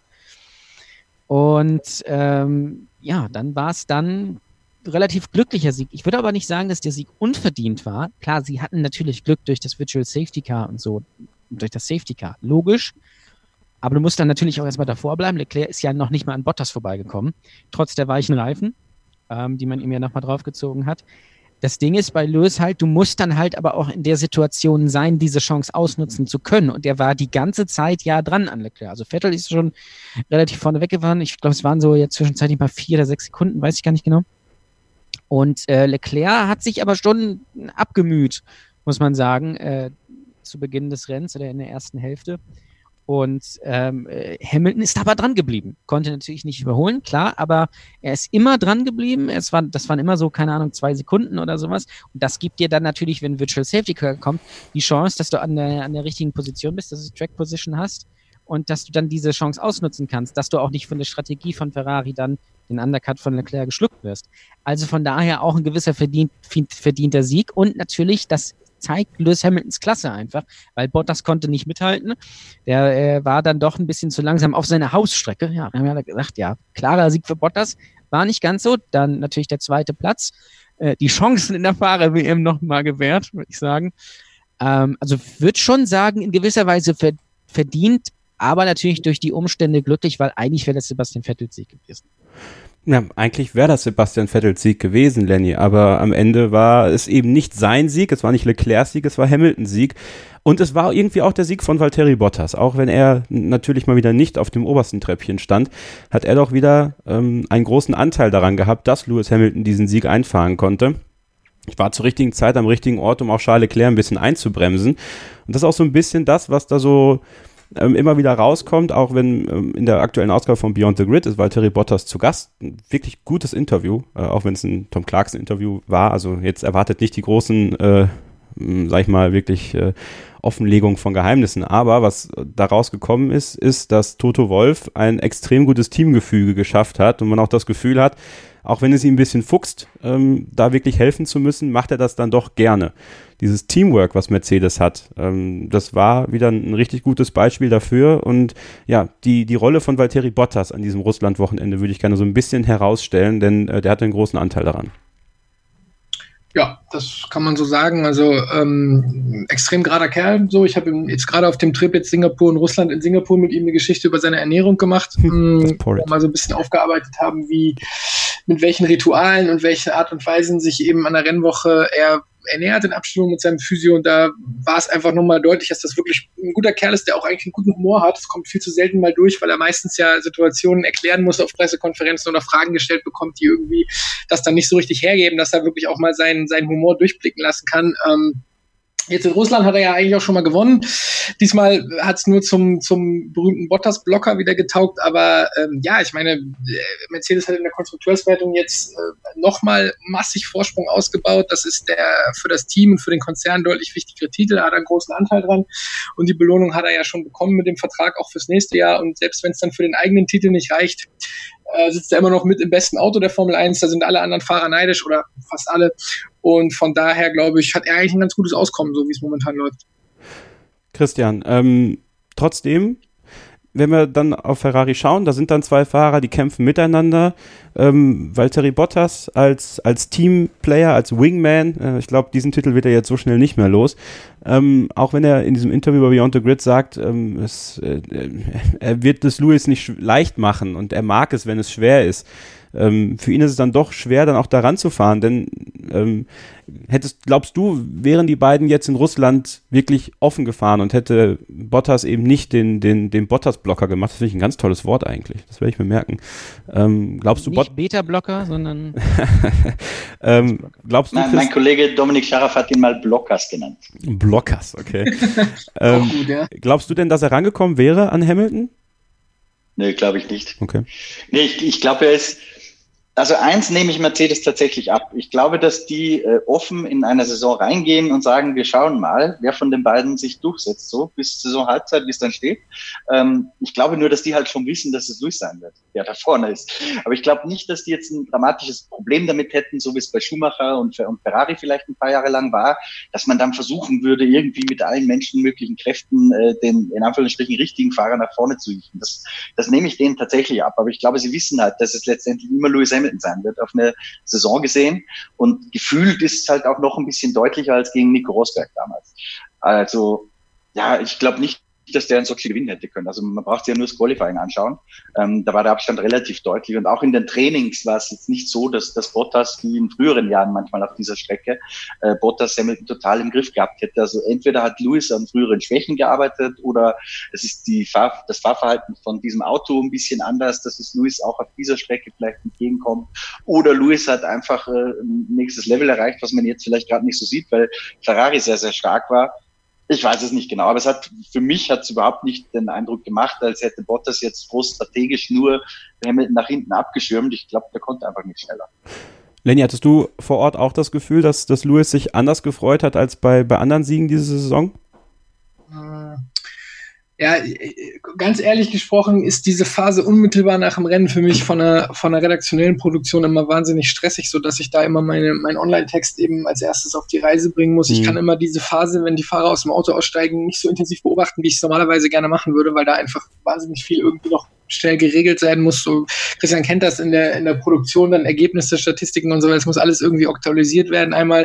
Und dann war es dann relativ glücklicher Sieg. Ich würde aber nicht sagen, dass der Sieg unverdient war. Klar, sie hatten natürlich Glück durch das Virtual Safety Car und so, durch das Safety Car, logisch. Aber du musst dann natürlich auch erstmal davor bleiben. Leclerc ist ja noch nicht mal an Bottas vorbeigekommen, trotz der weichen Reifen, die man ihm ja nochmal draufgezogen hat. Das Ding ist bei Lewis halt, du musst dann halt aber auch in der Situation sein, diese Chance ausnutzen zu können. Und der war die ganze Zeit ja dran an Leclerc. Also Vettel ist schon relativ vorne weggefahren. Ich glaube, es waren so jetzt zwischenzeitlich mal 4 oder 6 Sekunden, weiß ich gar nicht genau. Und Leclerc hat sich aber schon abgemüht, muss man sagen, zu Beginn des Rennens oder in der ersten Hälfte. Und Hamilton ist aber dran geblieben. Konnte natürlich nicht überholen, klar, aber er ist immer dran geblieben. Das waren immer so, keine Ahnung, 2 Sekunden oder sowas. Und das gibt dir dann natürlich, wenn Virtual Safety Car kommt, die Chance, dass du an der richtigen Position bist, dass du Track Position hast und dass du dann diese Chance ausnutzen kannst, dass du auch nicht von der Strategie von Ferrari dann den Undercut von Leclerc geschluckt wirst. Also von daher auch ein gewisser verdienter Sieg und natürlich das zeigt Lewis Hamiltons Klasse einfach, weil Bottas konnte nicht mithalten. Der war dann doch ein bisschen zu langsam auf seiner Hausstrecke. Ja, wir haben ja gesagt, ja, klarer Sieg für Bottas. War nicht ganz so. Dann natürlich der 2. Platz. Die Chancen in der Fahrer-WM nochmal gewährt, würde ich sagen. Also würde schon sagen, in gewisser Weise verdient, aber natürlich durch die Umstände glücklich, weil eigentlich wäre das Sebastian Vettels Sieg gewesen. Ja, eigentlich wäre das Sebastian Vettels Sieg gewesen, Lenny, aber am Ende war es eben nicht sein Sieg, es war nicht Leclercs Sieg, es war Hamiltons Sieg und es war irgendwie auch der Sieg von Valtteri Bottas, auch wenn er natürlich mal wieder nicht auf dem obersten Treppchen stand, hat er doch wieder einen großen Anteil daran gehabt, dass Lewis Hamilton diesen Sieg einfahren konnte. Ich war zur richtigen Zeit am richtigen Ort, um auch Charles Leclerc ein bisschen einzubremsen und das ist auch so ein bisschen das, was da so immer wieder rauskommt, auch wenn in der aktuellen Ausgabe von Beyond the Grid ist Valtteri Bottas zu Gast. Ein wirklich gutes Interview, auch wenn es ein Tom Clarkson-Interview war. Also jetzt erwartet nicht die großen, sag ich mal, wirklich Offenlegung von Geheimnissen. Aber was da rausgekommen ist, dass Toto Wolff ein extrem gutes Teamgefüge geschafft hat und man auch das Gefühl hat, auch wenn es ihn ein bisschen fuchst, da wirklich helfen zu müssen, macht er das dann doch gerne. Dieses Teamwork, was Mercedes hat, das war wieder ein richtig gutes Beispiel dafür. Und ja, die Rolle von Valtteri Bottas an diesem Russland-Wochenende würde ich gerne so ein bisschen herausstellen, denn der hatte einen großen Anteil daran. Ja, das kann man so sagen. Also extrem gerader Kerl. So, ich habe jetzt gerade auf dem Trip jetzt Singapur und Russland in Singapur mit ihm eine Geschichte über seine Ernährung gemacht, wo wir mal so ein bisschen aufgearbeitet haben, mit welchen Ritualen und welche Art und Weisen sich eben an der Rennwoche er ernährt in Abstimmung mit seinem Physio. Und da war es einfach nochmal deutlich, dass das wirklich ein guter Kerl ist, der auch eigentlich einen guten Humor hat. Das kommt viel zu selten mal durch, weil er meistens ja Situationen erklären muss auf Pressekonferenzen oder Fragen gestellt bekommt, die irgendwie das dann nicht so richtig hergeben, dass er wirklich auch mal seinen Humor durchblicken lassen kann. Jetzt in Russland hat er ja eigentlich auch schon mal gewonnen. Diesmal hat es nur zum berühmten Bottas-Blocker wieder getaugt. Aber ich meine, Mercedes hat in der Konstrukteurswertung jetzt nochmal massig Vorsprung ausgebaut. Das ist der für das Team und für den Konzern deutlich wichtigere Titel. Da hat er einen großen Anteil dran. Und die Belohnung hat er ja schon bekommen mit dem Vertrag auch fürs nächste Jahr. Und selbst wenn es dann für den eigenen Titel nicht reicht, sitzt er immer noch mit im besten Auto der Formel 1. Da sind alle anderen Fahrer neidisch oder fast alle. Und von daher, glaube ich, hat er eigentlich ein ganz gutes Auskommen, so wie es momentan läuft. Christian, trotzdem, wenn wir dann auf Ferrari schauen, da sind dann zwei Fahrer, die kämpfen miteinander. Valtteri Bottas als Teamplayer, als Wingman, ich glaube, diesen Titel wird er jetzt so schnell nicht mehr los. Auch wenn er in diesem Interview bei Beyond the Grid sagt, er wird es Lewis nicht leicht machen und er mag es, wenn es schwer ist. Für ihn ist es dann doch schwer, dann auch daran zu fahren, denn glaubst du, wären die beiden jetzt in Russland wirklich offen gefahren und hätte Bottas eben nicht den Bottas-Blocker gemacht? Das finde ich ein ganz tolles Wort eigentlich, das werde ich mir merken. Glaubst du, nicht Beta-Blocker, sondern glaubst du, mein Kollege Dominik Scharaf hat ihn mal Blockers genannt. Blockers, okay. Gut, ja. Glaubst du denn, dass er rangekommen wäre an Hamilton? Nee, glaube ich nicht. Okay. Nee, ich glaube, also eins nehme ich Mercedes tatsächlich ab. Ich glaube, dass die offen in eine Saison reingehen und sagen, wir schauen mal, wer von den beiden sich durchsetzt, so bis Saisonhalbzeit, wie es dann steht. Ich glaube nur, dass die halt schon wissen, dass es Lewis sein wird, der da vorne ist. Aber ich glaube nicht, dass die jetzt ein dramatisches Problem damit hätten, so wie es bei Schumacher und Ferrari vielleicht ein paar Jahre lang war, dass man dann versuchen würde, irgendwie mit allen menschenmöglichen Kräften den in Anführungsstrichen richtigen Fahrer nach vorne zu richten. Das nehme ich denen tatsächlich ab. Aber ich glaube, sie wissen halt, dass es letztendlich immer Lewis Hamilton sein wird, auf eine Saison gesehen. Und gefühlt ist es halt auch noch ein bisschen deutlicher als gegen Nico Rosberg damals. Also, ja, ich glaube nicht, dass der in Sochi gewinnen hätte können. Also man braucht sich ja nur das Qualifying anschauen. Da war der Abstand relativ deutlich. Und auch in den Trainings war es jetzt nicht so, dass Bottas wie in früheren Jahren manchmal auf dieser Strecke Bottas Hamilton total im Griff gehabt hätte. Also entweder hat Lewis an früheren Schwächen gearbeitet oder es ist das Fahrverhalten von diesem Auto ein bisschen anders, dass es Lewis auch auf dieser Strecke vielleicht entgegenkommt. Oder Lewis hat einfach ein nächstes Level erreicht, was man jetzt vielleicht gerade nicht so sieht, weil Ferrari sehr, sehr stark war. Ich weiß es nicht genau, aber für mich hat es überhaupt nicht den Eindruck gemacht, als hätte Bottas jetzt groß strategisch nur Hamilton nach hinten abgeschirmt. Ich glaube, der konnte einfach nicht schneller. Lenny, hattest du vor Ort auch das Gefühl, dass Lewis sich anders gefreut hat als bei anderen Siegen diese Saison? Ja, ganz ehrlich gesprochen ist diese Phase unmittelbar nach dem Rennen für mich von einer redaktionellen Produktion immer wahnsinnig stressig, so dass ich da immer meinen Online-Text eben als erstes auf die Reise bringen muss. Ich kann immer diese Phase, wenn die Fahrer aus dem Auto aussteigen, nicht so intensiv beobachten, wie ich es normalerweise gerne machen würde, weil da einfach wahnsinnig viel irgendwie noch schnell geregelt sein muss. So, Christian kennt das in der Produktion, dann Ergebnisse, Statistiken und so weiter. Es muss alles irgendwie aktualisiert werden einmal.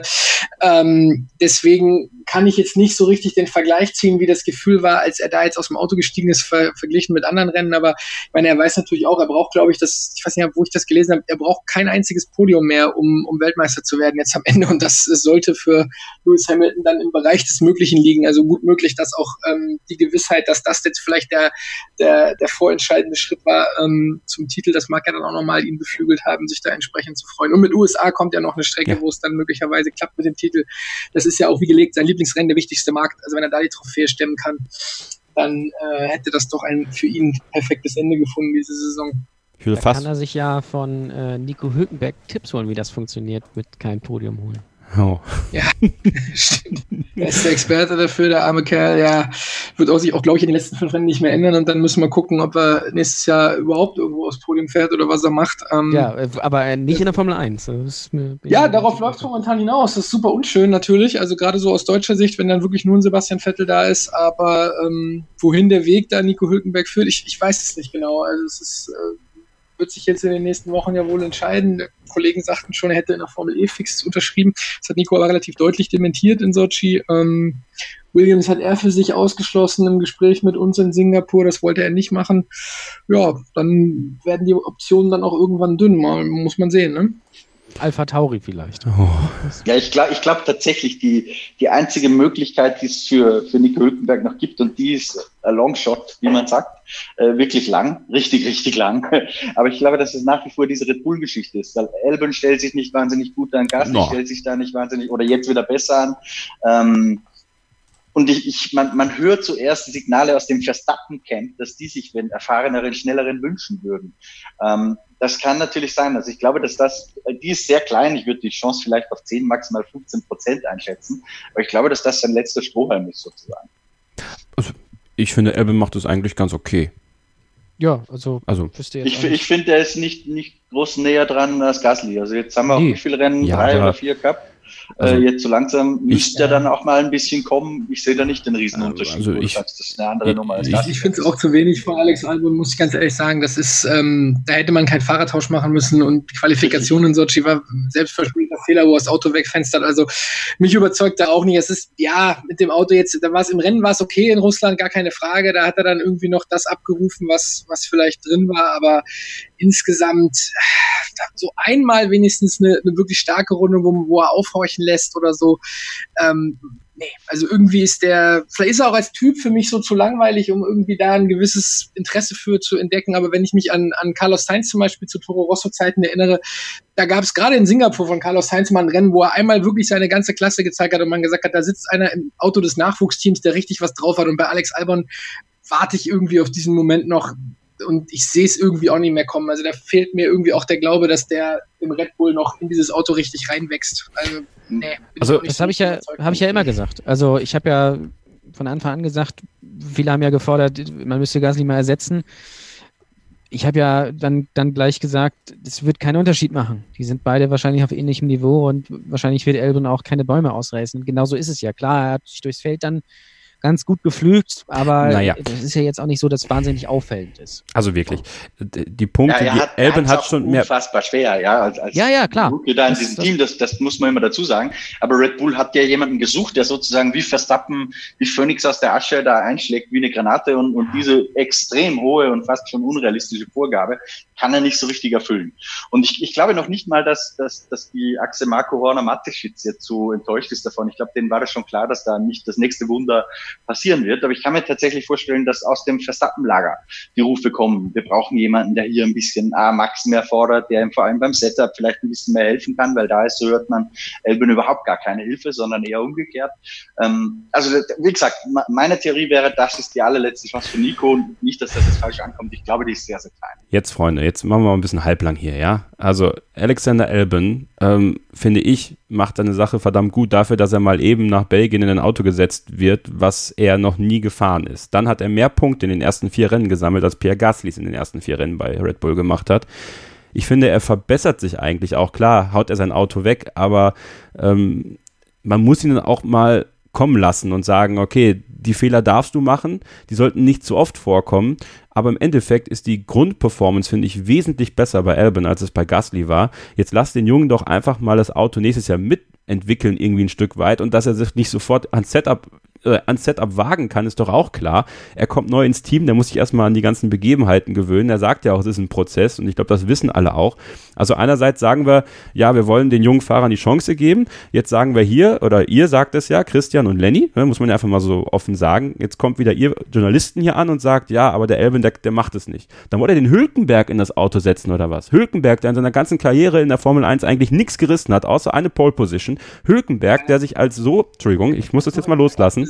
Deswegen kann ich jetzt nicht so richtig den Vergleich ziehen, wie das Gefühl war, als er da jetzt aus dem Auto gestiegen ist, verglichen mit anderen Rennen. Aber ich meine, er weiß natürlich auch, er braucht, glaube ich, ich weiß nicht, wo ich das gelesen habe, er braucht kein einziges Podium mehr, um Weltmeister zu werden jetzt am Ende. Und das sollte für Lewis Hamilton dann im Bereich des Möglichen liegen. Also gut möglich, dass auch die Gewissheit, dass das jetzt vielleicht der vorentscheidende Schritt war zum Titel, das mag ja dann auch nochmal ihn beflügelt haben, sich da entsprechend zu freuen. Und mit USA kommt ja noch eine Strecke, wo es dann möglicherweise klappt mit dem Titel. Das ist ja auch wie gelegt sein Lieblingsrennen, der wichtigste Markt. Also wenn er da die Trophäe stemmen kann, dann hätte das doch ein für ihn perfektes Ende gefunden, diese Saison. Da kann er sich ja von Nico Hülkenberg Tipps holen, wie das funktioniert, mit kein Podium holen. Oh. Ja, stimmt. Er ist der Experte dafür, der arme Kerl. Ja, wird sich auch, glaube ich, in den letzten 5 Rennen nicht mehr ändern und dann müssen wir gucken, ob er nächstes Jahr überhaupt irgendwo aufs Podium fährt oder was er macht. Ja, aber nicht in der Formel 1. Ja, darauf läuft es momentan hinaus. Das ist super unschön natürlich, also gerade so aus deutscher Sicht, wenn dann wirklich nur ein Sebastian Vettel da ist, aber wohin der Weg da Nico Hülkenberg führt, ich weiß es nicht genau. Also es ist wird sich jetzt in den nächsten Wochen ja wohl entscheiden. Die Kollegen sagten schon, er hätte in der Formel E fix unterschrieben. Das hat Nico aber relativ deutlich dementiert in Sochi. Williams hat er für sich ausgeschlossen im Gespräch mit uns in Singapur. Das wollte er nicht machen. Ja, dann werden die Optionen dann auch irgendwann dünn. Muss man sehen, ne? Alpha Tauri vielleicht. Oh. Ja, ich glaub tatsächlich, die einzige Möglichkeit, die es für Nico Hülkenberg noch gibt, und die ist a long shot, wie man sagt, wirklich lang, richtig lang. Aber ich glaube, dass es nach wie vor diese Red Bull-Geschichte ist, weil Albon stellt sich nicht wahnsinnig gut an, Gasly stellt sich da nicht wahnsinnig, oder jetzt wieder besser an. Und man hört zuerst Signale aus dem Verstappen-Camp, dass die sich den erfahreneren, schnelleren wünschen würden. Das kann natürlich sein. Also ich glaube, die ist sehr klein. Ich würde die Chance vielleicht auf 10, maximal 15% einschätzen. Aber ich glaube, dass das sein letzter Strohhalm ist, sozusagen. Also ich finde, Albon macht das eigentlich ganz okay. Ja, also ich finde, er ist nicht groß näher dran als Gasly. Also jetzt haben wir auch wie viele Rennen, 3 oder 4 gehabt. Also, jetzt so langsam müsste er dann auch mal ein bisschen kommen. Ich sehe da nicht den Riesenunterschied. Also das ist eine andere Nummer als Ich finde es auch zu wenig von Alex Albon, muss ich ganz ehrlich sagen. Das ist, da hätte man keinen Fahrertausch machen müssen und die Qualifikation in Sochi war selbstverständlicher Fehler, wo er das Auto wegfenstert. Also mich überzeugt da auch nicht. Es ist, ja, mit dem Auto jetzt, da war es im Rennen, war es okay in Russland, gar keine Frage. Da hat er dann irgendwie noch das abgerufen, was vielleicht drin war, aber insgesamt so einmal wenigstens eine wirklich starke Runde, wo er aufhorchen lässt oder so. Nee, also irgendwie vielleicht ist er auch als Typ für mich so zu langweilig, um irgendwie da ein gewisses Interesse für zu entdecken. Aber wenn ich mich an Carlos Sainz zum Beispiel zu Toro Rosso Zeiten erinnere, da gab es gerade in Singapur von Carlos Sainz mal ein Rennen, wo er einmal wirklich seine ganze Klasse gezeigt hat und man gesagt hat, da sitzt einer im Auto des Nachwuchsteams, der richtig was drauf hat. Und bei Alex Albon warte ich irgendwie auf diesen Moment noch. Und ich sehe es irgendwie auch nicht mehr kommen. Also da fehlt mir irgendwie auch der Glaube, dass der im Red Bull noch in dieses Auto richtig reinwächst. Also, nee. Also das habe ich ja immer gesagt. Also ich habe ja von Anfang an gesagt, viele haben ja gefordert, man müsste Gasly mal ersetzen. Ich habe ja dann gleich gesagt, es wird keinen Unterschied machen. Die sind beide wahrscheinlich auf ähnlichem Niveau und wahrscheinlich wird Albon auch keine Bäume ausreißen. Genauso ist es ja. Klar, er hat sich durchs Feld dann ganz gut geflügt, aber das ist ja jetzt auch nicht so, dass es wahnsinnig auffällend ist. Also wirklich, die Punkte, die Albon hat schon mehr... Unfassbar schwer, ja. Als klar. Da in diesem Team, das muss man immer dazu sagen. Aber Red Bull hat ja jemanden gesucht, der sozusagen wie Verstappen, wie Phoenix aus der Asche da einschlägt, wie eine Granate und diese extrem hohe und fast schon unrealistische Vorgabe kann er nicht so richtig erfüllen. Und ich glaube noch nicht mal, dass die Achse Marco Horner-Mateschitz jetzt so enttäuscht ist davon. Ich glaube, denen war das schon klar, dass da nicht das nächste Wunder passieren wird. Aber ich kann mir tatsächlich vorstellen, dass aus dem Verstappen-Lager die Rufe kommen. Wir brauchen jemanden, der hier ein bisschen Max mehr fordert, der ihm vor allem beim Setup vielleicht ein bisschen mehr helfen kann, weil da ist, so hört man, Albon überhaupt gar keine Hilfe, sondern eher umgekehrt. Also wie gesagt, meine Theorie wäre, das ist die allerletzte Chance für Nico. Nicht, dass das jetzt falsch ankommt. Ich glaube, die ist sehr, sehr klein. Jetzt, Freunde, jetzt machen wir mal ein bisschen halblang hier, ja? Also Alexander Albon, finde ich, macht eine Sache verdammt gut dafür, dass er mal eben nach Belgien in ein Auto gesetzt wird, was er noch nie gefahren ist. Dann hat er mehr Punkte in den ersten 4 Rennen gesammelt, als Pierre Gasly in den ersten 4 Rennen bei Red Bull gemacht hat. Ich finde, er verbessert sich eigentlich auch. Klar, haut er sein Auto weg, aber man muss ihn auch mal kommen lassen und sagen, okay, die Fehler darfst du machen, die sollten nicht zu oft vorkommen, aber im Endeffekt ist die Grundperformance, finde ich, wesentlich besser bei Albon, als es bei Gasly war. Jetzt lass den Jungen doch einfach mal das Auto nächstes Jahr mitentwickeln, irgendwie ein Stück weit, und dass er sich nicht sofort ans Setup wagen kann, ist doch auch klar. Er kommt neu ins Team, der muss sich erstmal an die ganzen Begebenheiten gewöhnen. Er sagt ja auch, es ist ein Prozess, und ich glaube, das wissen alle auch. Also einerseits sagen wir, ja, wir wollen den jungen Fahrern die Chance geben. Jetzt sagen wir hier, oder ihr sagt es ja, Christian und Lenny, muss man ja einfach mal so offen sagen. Jetzt kommt wieder ihr Journalisten hier an und sagt, ja, aber der Albon, der macht es nicht. Dann wollte er den Hülkenberg in das Auto setzen oder was? Hülkenberg, der in seiner ganzen Karriere in der Formel 1 eigentlich nichts gerissen hat, außer eine Pole Position. Hülkenberg, der sich als so, Entschuldigung, ich muss das jetzt mal loslassen.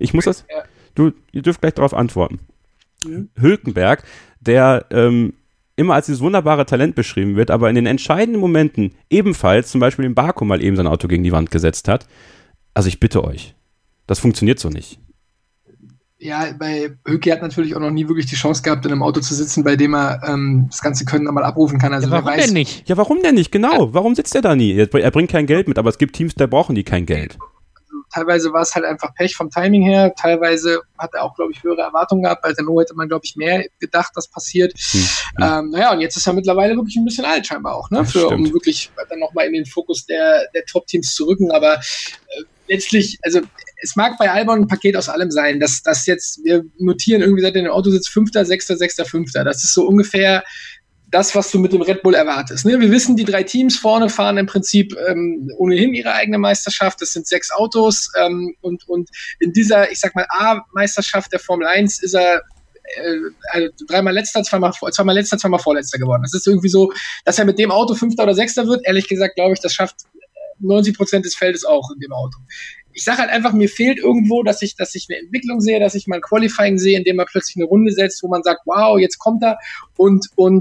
Ihr dürft gleich darauf antworten. Hülkenberg, der immer als dieses wunderbare Talent beschrieben wird, aber in den entscheidenden Momenten ebenfalls, zum Beispiel in Baku mal eben sein Auto gegen die Wand gesetzt hat. Also ich bitte euch, das funktioniert so nicht. Ja, bei Hülke hat natürlich auch noch nie wirklich die Chance gehabt, in einem Auto zu sitzen, bei dem er das ganze Können einmal abrufen kann. Also ja, warum denn nicht? Ja, warum denn nicht? Genau. Warum sitzt er da nie? Er bringt kein Geld mit, aber es gibt Teams, da brauchen die kein Geld. Teilweise war es halt einfach Pech vom Timing her. Teilweise hat er auch, glaube ich, höhere Erwartungen gehabt. Bei Renault hätte man, glaube ich, mehr gedacht, dass passiert. Und jetzt ist er mittlerweile wirklich ein bisschen alt scheinbar auch, ne? Um wirklich dann nochmal in den Fokus der Top-Teams zu rücken. Aber letztlich, also es mag bei Albon ein Paket aus allem sein, dass das jetzt, wir notieren irgendwie, seit er in dem Auto sitzt, 5., 6., 6., 5. Das ist so ungefähr das, was du mit dem Red Bull erwartest. Ne? Wir wissen, die 3 Teams vorne fahren im Prinzip ohnehin ihre eigene Meisterschaft. Das sind 6 Autos und in dieser, ich sag mal, A-Meisterschaft der Formel 1 ist er dreimal letzter, zweimal vorletzter geworden. Das ist irgendwie so, dass er mit dem Auto 5. oder 6. wird. Ehrlich gesagt, glaube ich, das schafft 90% des Feldes auch in dem Auto. ich sage halt einfach, mir fehlt irgendwo, dass ich eine Entwicklung sehe, dass ich mal ein Qualifying sehe, in dem man plötzlich eine Runde setzt, wo man sagt, wow, jetzt kommt er und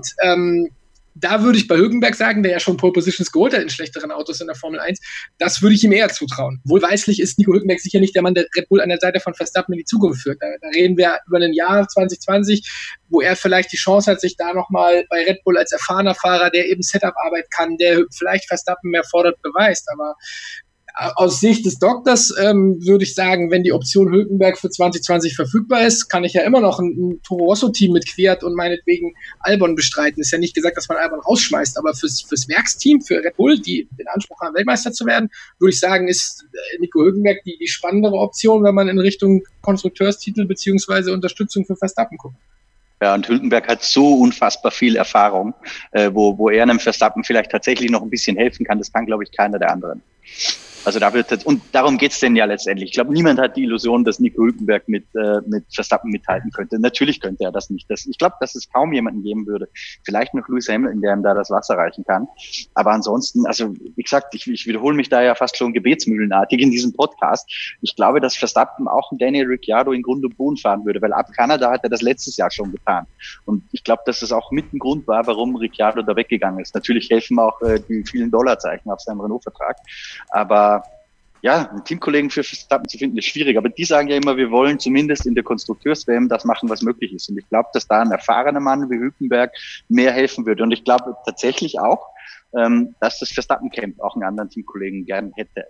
da würde ich bei Hülkenberg sagen, der ja schon Pole Positions geholt hat in schlechteren Autos in der Formel 1, das würde ich ihm eher zutrauen. Wohlweislich ist Nico Hülkenberg sicher nicht der Mann, der Red Bull an der Seite von Verstappen in die Zukunft führt. Da reden wir über ein Jahr 2020, wo er vielleicht die Chance hat, sich da nochmal bei Red Bull als erfahrener Fahrer, der eben Setup-Arbeit kann, der vielleicht Verstappen mehr fordert, beweist. Aber aus Sicht des Doktors würde ich sagen, wenn die Option Hülkenberg für 2020 verfügbar ist, kann ich ja immer noch ein Toro Rosso-Team mit Kvyat und meinetwegen Albon bestreiten. Ist ja nicht gesagt, dass man Albon rausschmeißt, aber fürs Werksteam, für Red Bull, die den Anspruch haben, Weltmeister zu werden, würde ich sagen, ist Nico Hülkenberg die spannendere Option, wenn man in Richtung Konstrukteurstitel beziehungsweise Unterstützung für Verstappen guckt. Ja, und Hülkenberg hat so unfassbar viel Erfahrung, wo er einem Verstappen vielleicht tatsächlich noch ein bisschen helfen kann. Das kann, glaube ich, keiner der anderen. Also und darum geht's denn ja letztendlich. Ich glaube, niemand hat die Illusion, dass Nico Hülkenberg mit Verstappen mithalten könnte. Natürlich könnte er das nicht. Ich glaube, dass es kaum jemanden geben würde. Vielleicht noch Lewis Hamilton, der ihm da das Wasser reichen kann. Aber ansonsten, also wie gesagt, ich wiederhole mich da ja fast schon gebetsmühlenartig in diesem Podcast. Ich glaube, dass Verstappen auch Daniel Ricciardo in Grund und Boden fahren würde, weil ab Kanada hat er das letztes Jahr schon getan. Und ich glaube, dass das auch mit ein Grund war, warum Ricciardo da weggegangen ist. Natürlich helfen auch die vielen Dollarzeichen auf seinem Renault-Vertrag. Aber ja, einen Teamkollegen für Verstappen zu finden, ist schwierig. Aber die sagen ja immer, wir wollen zumindest in der Konstrukteurs-WM das machen, was möglich ist. Und ich glaube, dass da ein erfahrener Mann wie Hülkenberg mehr helfen würde. Und ich glaube tatsächlich auch, dass das Verstappen-Camp auch einen anderen Teamkollegen gern hätte.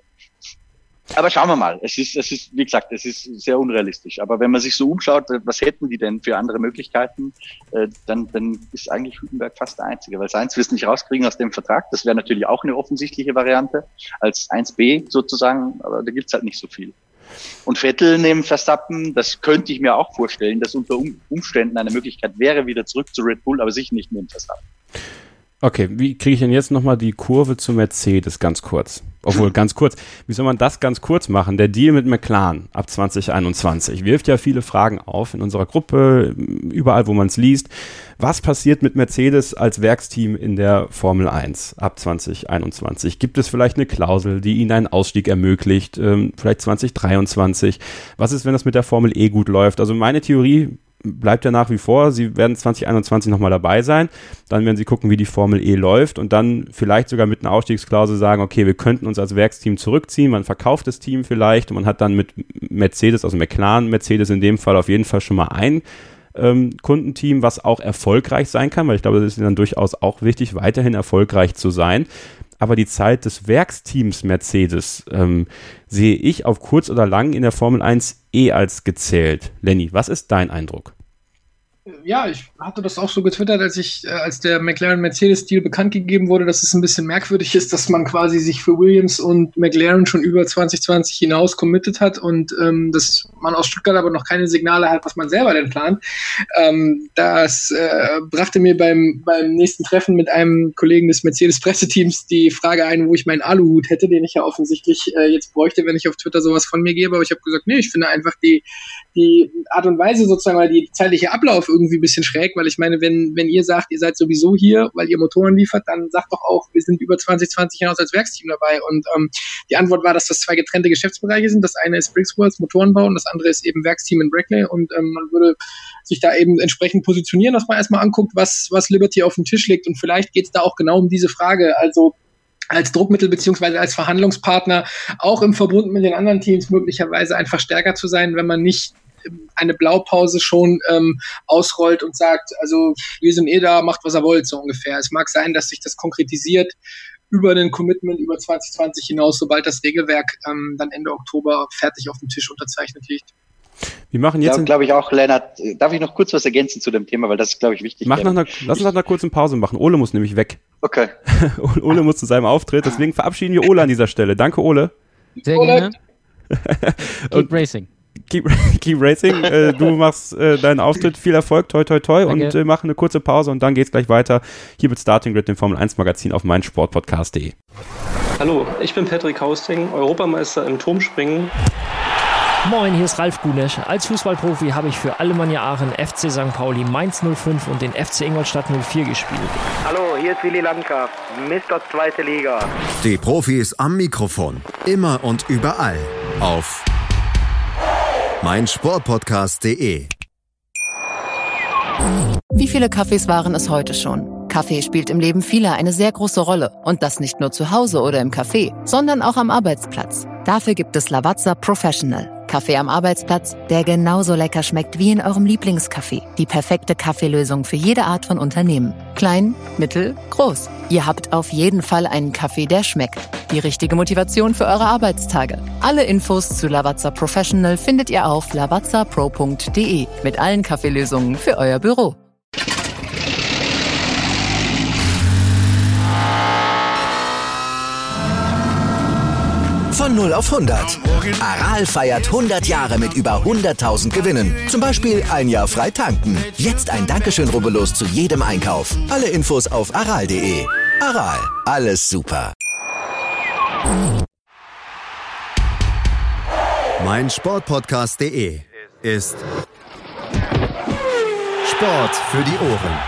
Aber schauen wir mal. Es ist, wie gesagt, es ist sehr unrealistisch. Aber wenn man sich so umschaut, was hätten die denn für andere Möglichkeiten, dann ist eigentlich Hülkenberg fast der Einzige. Weil Sainz wirst nicht rauskriegen aus dem Vertrag. Das wäre natürlich auch eine offensichtliche Variante als 1B sozusagen. Aber da gibt's halt nicht so viel. Und Vettel neben Verstappen, das könnte ich mir auch vorstellen, dass unter Umständen eine Möglichkeit wäre, wieder zurück zu Red Bull, aber sicher nicht neben Verstappen. Okay, wie kriege ich denn jetzt nochmal die Kurve zu Mercedes ganz kurz? Obwohl, ganz kurz. Wie soll man das ganz kurz machen? Der Deal mit McLaren ab 2021 wirft ja viele Fragen auf in unserer Gruppe, überall, wo man es liest. Was passiert mit Mercedes als Werksteam in der Formel 1 ab 2021? Gibt es vielleicht eine Klausel, die ihnen einen Ausstieg ermöglicht? Vielleicht 2023? Was ist, wenn das mit der Formel E gut läuft? Also meine Theorie bleibt ja nach wie vor, sie werden 2021 nochmal dabei sein, dann werden sie gucken, wie die Formel E läuft und dann vielleicht sogar mit einer Ausstiegsklausel sagen, okay, wir könnten uns als Werksteam zurückziehen, man verkauft das Team vielleicht und man hat dann mit Mercedes, also McLaren, Mercedes in dem Fall auf jeden Fall schon mal ein Kundenteam, was auch erfolgreich sein kann, weil ich glaube, das ist dann durchaus auch wichtig, weiterhin erfolgreich zu sein. Aber die Zeit des Werksteams Mercedes sehe ich auf kurz oder lang in der Formel 1 als gezählt. Lenny, was ist dein Eindruck? Ja, ich hatte das auch so getwittert, als der McLaren-Mercedes-Deal bekannt gegeben wurde, dass es ein bisschen merkwürdig ist, dass man quasi sich für Williams und McLaren schon über 2020 hinaus committed hat und dass man aus Stuttgart aber noch keine Signale hat, was man selber denn plant. Das brachte mir beim nächsten Treffen mit einem Kollegen des Mercedes-Presseteams die Frage ein, wo ich meinen Aluhut hätte, den ich ja offensichtlich jetzt bräuchte, wenn ich auf Twitter sowas von mir gebe. Aber ich habe gesagt, nee, ich finde einfach die Art und Weise sozusagen, oder die zeitliche Ablauf irgendwie ein bisschen schräg, weil ich meine, wenn ihr sagt, ihr seid sowieso hier, weil ihr Motoren liefert, dann sagt doch auch, wir sind über 2020 hinaus als Werksteam dabei. Und die Antwort war, dass das zwei getrennte Geschäftsbereiche sind. Das eine ist Brixworth, Motorenbau, und das andere ist eben Werksteam in Brackley. Und man würde sich da eben entsprechend positionieren, dass man erstmal anguckt, was Liberty auf den Tisch legt. Und vielleicht geht es da auch genau um diese Frage, also als Druckmittel beziehungsweise als Verhandlungspartner auch im Verbund mit den anderen Teams möglicherweise einfach stärker zu sein, wenn man nicht eine Blaupause schon ausrollt und sagt, also wir sind da, macht was ihr wollt, so ungefähr. Es mag sein, dass sich das konkretisiert über den Commitment über 2020 hinaus, sobald das Regelwerk dann Ende Oktober fertig auf dem Tisch unterzeichnet liegt. Wir machen jetzt. Ja, glaube ich auch, Lennart. Darf ich noch kurz was ergänzen zu dem Thema, weil das ist, glaube ich, wichtig. Lass uns nach einer kurzen Pause machen. Ole muss nämlich weg. Okay. Ole muss zu seinem Auftritt, deswegen verabschieden wir Ole an dieser Stelle. Danke, Ole. Sehr gerne. Keep racing. Keep Racing, du machst deinen Auftritt, viel Erfolg, toi toi toi. Danke. Und mach eine kurze Pause und dann geht's gleich weiter hier mit Starting Grid, dem Formel 1 Magazin auf meinsportpodcast.de. Hallo, ich bin Patrick Hausting, Europameister im Turmspringen. Moin, hier ist Ralf Gunesch. Als Fußballprofi habe ich für Alemannia Aachen, FC St. Pauli, Mainz 05 und den FC Ingolstadt 04 gespielt. Hallo, hier ist Willi Landgraf, Mr. Zweite Liga. Die Profis am Mikrofon, immer und überall. auf meinsportpodcast.de. Wie viele Kaffees waren es heute schon? Kaffee spielt im Leben vieler eine sehr große Rolle. Und das nicht nur zu Hause oder im Café, sondern auch am Arbeitsplatz. Dafür gibt es Lavazza Professional. Kaffee am Arbeitsplatz, der genauso lecker schmeckt wie in eurem Lieblingscafé. Die perfekte Kaffeelösung für jede Art von Unternehmen. Klein, mittel, groß. Ihr habt auf jeden Fall einen Kaffee, der schmeckt. Die richtige Motivation für eure Arbeitstage. Alle Infos zu Lavazza Professional findet ihr auf lavazzapro.de mit allen Kaffeelösungen für euer Büro. Von 0 auf 100. Aral feiert 100 Jahre mit über 100.000 Gewinnen. Zum Beispiel ein Jahr frei tanken. Jetzt ein Dankeschön, rubbellos zu jedem Einkauf. Alle Infos auf aral.de. Aral, alles super. meinsportpodcast.de ist Sport für die Ohren.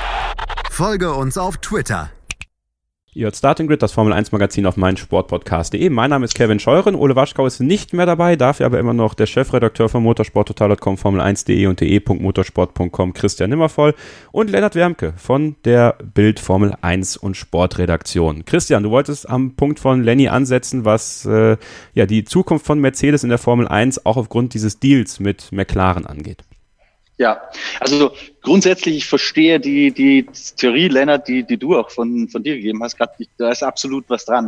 Folge uns auf Twitter. Ihr hört Starting Grid, das Formel-1-Magazin auf meinsportpodcast.de. Mein Name ist Kevin Scheuren. Ole Waschkau ist nicht mehr dabei, dafür aber immer noch der Chefredakteur von motorsporttotal.com, Formel1.de und de.motorsport.com, Christian Nimmervoll, und Lennart Wermke von der Bild Formel 1 und Sportredaktion. Christian, du wolltest am Punkt von Lenny ansetzen, was die Zukunft von Mercedes in der Formel 1 auch aufgrund dieses Deals mit McLaren angeht. Ja, also grundsätzlich, ich verstehe die Theorie, Lennart, die du auch von dir gegeben hast, gerade, da ist absolut was dran.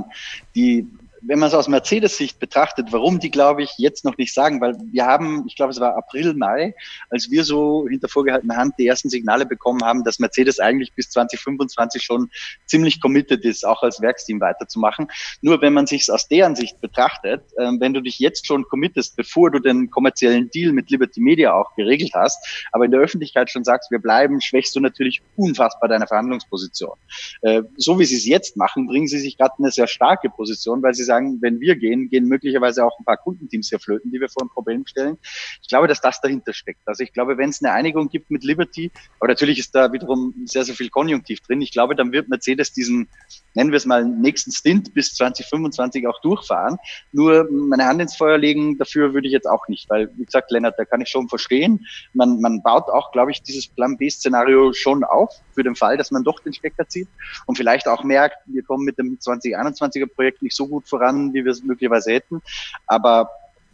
Wenn man es aus Mercedes-Sicht betrachtet, warum die, glaube ich, jetzt noch nicht sagen, weil wir haben, ich glaube, es war April, Mai, als wir so hinter vorgehaltener Hand die ersten Signale bekommen haben, dass Mercedes eigentlich bis 2025 schon ziemlich committed ist, auch als Werksteam weiterzumachen. Nur wenn man sich aus deren Sicht betrachtet, wenn du dich jetzt schon committest, bevor du den kommerziellen Deal mit Liberty Media auch geregelt hast, aber in der Öffentlichkeit schon sagst, wir bleiben, schwächst du natürlich unfassbar deine Verhandlungsposition. So wie sie es jetzt machen, bringen sie sich gerade eine sehr starke Position, weil sie sagen, wenn wir gehen möglicherweise auch ein paar Kundenteams hier flöten, die wir vor ein Problem stellen. Ich glaube, dass das dahinter steckt. Also ich glaube, wenn es eine Einigung gibt mit Liberty, aber natürlich ist da wiederum sehr, sehr viel Konjunktiv drin. Ich glaube, dann wird Mercedes diesen, nennen wir es mal, nächsten Stint bis 2025 auch durchfahren. Nur meine Hand ins Feuer legen, dafür würde ich jetzt auch nicht, weil, wie gesagt, Lennart, da kann ich schon verstehen. Man baut auch, glaube ich, dieses Plan-B-Szenario schon auf, für den Fall, dass man doch den Stecker zieht und vielleicht auch merkt, wir kommen mit dem 2021er Projekt nicht so gut voran, wie wir es möglicherweise hätten. Aber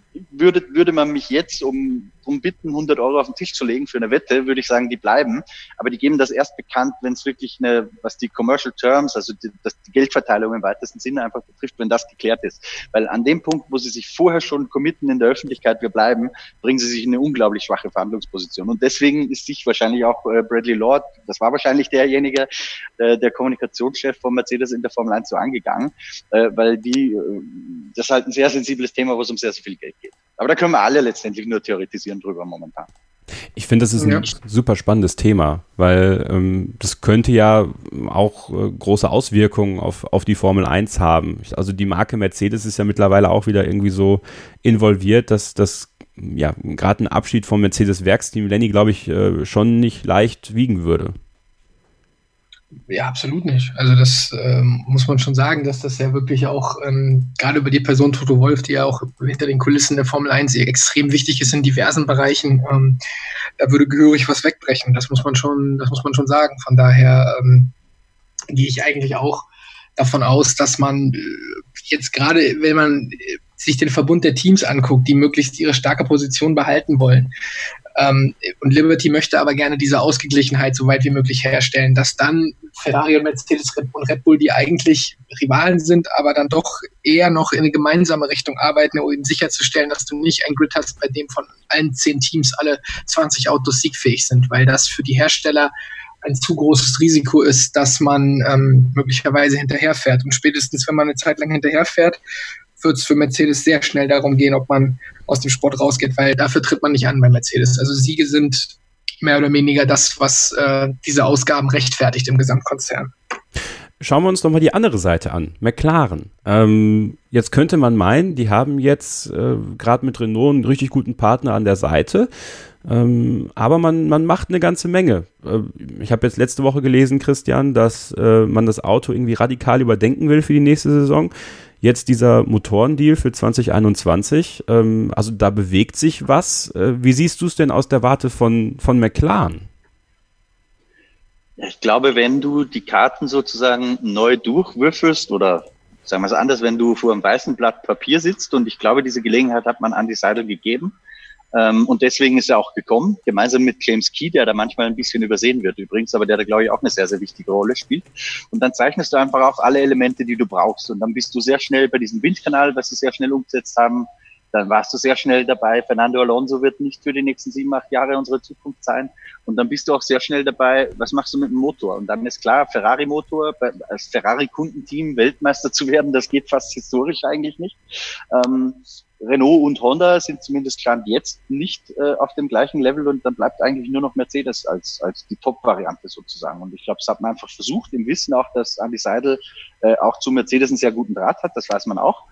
würde man mich jetzt um bitten, 100 Euro auf den Tisch zu legen für eine Wette, würde ich sagen, die bleiben. Aber die geben das erst bekannt, wenn es wirklich was die Commercial Terms, also die Geldverteilung im weitesten Sinne einfach betrifft, wenn das geklärt ist. Weil an dem Punkt, wo sie sich vorher schon committen in der Öffentlichkeit, wir bleiben, bringen sie sich in eine unglaublich schwache Verhandlungsposition. Und deswegen ist sich wahrscheinlich auch Bradley Lord, das war wahrscheinlich derjenige, der Kommunikationschef von Mercedes in der Formel 1 so angegangen, weil das ist halt ein sehr sensibles Thema, wo es um sehr, sehr viel Geld geht. Aber da können wir alle letztendlich nur theoretisieren drüber momentan. Ich finde, das ist ein super spannendes Thema, weil das könnte ja auch große Auswirkungen auf die Formel 1 haben. Also die Marke Mercedes ist ja mittlerweile auch wieder irgendwie so involviert, dass gerade ein Abschied vom Mercedes-Werksteam Lenny, glaube ich, schon nicht leicht wiegen würde. Ja, absolut nicht. Also das muss man schon sagen, dass das ja wirklich auch gerade über die Person Toto Wolff, die ja auch hinter den Kulissen der Formel 1 extrem wichtig ist in diversen Bereichen, da würde gehörig was wegbrechen. Das muss man schon sagen. Von daher gehe ich eigentlich auch davon aus, dass man jetzt gerade, wenn man sich den Verbund der Teams anguckt, die möglichst ihre starke Position behalten wollen, und Liberty möchte aber gerne diese Ausgeglichenheit so weit wie möglich herstellen, dass dann Ferrari und Mercedes und Red Bull, die eigentlich Rivalen sind, aber dann doch eher noch in eine gemeinsame Richtung arbeiten, um eben sicherzustellen, dass du nicht ein Grid hast, bei dem von allen 10 Teams alle 20 Autos siegfähig sind, weil das für die Hersteller ein zu großes Risiko ist, dass man möglicherweise hinterherfährt. Und spätestens, wenn man eine Zeit lang hinterherfährt, wird es für Mercedes sehr schnell darum gehen, ob man aus dem Sport rausgeht, weil dafür tritt man nicht an bei Mercedes. Also Siege sind mehr oder weniger das, was diese Ausgaben rechtfertigt im Gesamtkonzern. Schauen wir uns doch mal die andere Seite an, McLaren. Jetzt könnte man meinen, die haben jetzt gerade mit Renault einen richtig guten Partner an der Seite, aber man macht eine ganze Menge. Ich habe jetzt letzte Woche gelesen, Christian, dass man das Auto irgendwie radikal überdenken will für die nächste Saison. Jetzt dieser Motorendeal für 2021, also da bewegt sich was. Wie siehst du es denn aus der Warte von McLaren? Ich glaube, wenn du die Karten sozusagen neu durchwürfelst oder sagen wir es anders, wenn du vor einem weißen Blatt Papier sitzt, und ich glaube, diese Gelegenheit hat man Andy Seidel gegeben, und deswegen ist er auch gekommen, gemeinsam mit James Key, der da manchmal ein bisschen übersehen wird übrigens, aber der da, glaube ich, auch eine sehr, sehr wichtige Rolle spielt. Und dann zeichnest du einfach auch alle Elemente, die du brauchst, und dann bist du sehr schnell bei diesem Windkanal, was sie sehr schnell umgesetzt haben. Dann warst du sehr schnell dabei. Fernando Alonso wird nicht für die nächsten 7, 8 Jahre unsere Zukunft sein. Und dann bist du auch sehr schnell dabei, was machst du mit dem Motor? Und dann ist klar, Ferrari-Motor, als Ferrari-Kundenteam Weltmeister zu werden, das geht fast historisch eigentlich nicht. Renault und Honda sind zumindest Stand jetzt nicht auf dem gleichen Level, und dann bleibt eigentlich nur noch Mercedes als die Top-Variante sozusagen. Und ich glaube, das hat man einfach versucht, im Wissen auch, dass Andy Seidel auch zu Mercedes einen sehr guten Draht hat, das weiß man auch.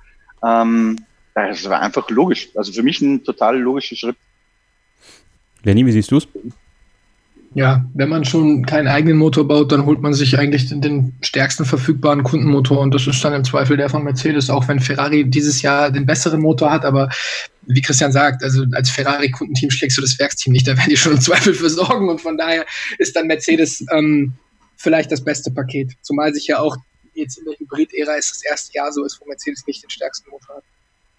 Das war einfach logisch. Also für mich ein total logischer Schritt. Lenny, wie siehst du es? Ja, wenn man schon keinen eigenen Motor baut, dann holt man sich eigentlich den stärksten verfügbaren Kundenmotor, und das ist dann im Zweifel der von Mercedes, auch wenn Ferrari dieses Jahr den besseren Motor hat, aber wie Christian sagt, also als Ferrari-Kundenteam schlägst du das Werksteam nicht, da werden die schon im Zweifel für sorgen, und von daher ist dann Mercedes vielleicht das beste Paket, zumal sich ja auch jetzt in der Hybrid-Ära ist das erste Jahr so ist, wo Mercedes nicht den stärksten Motor hat.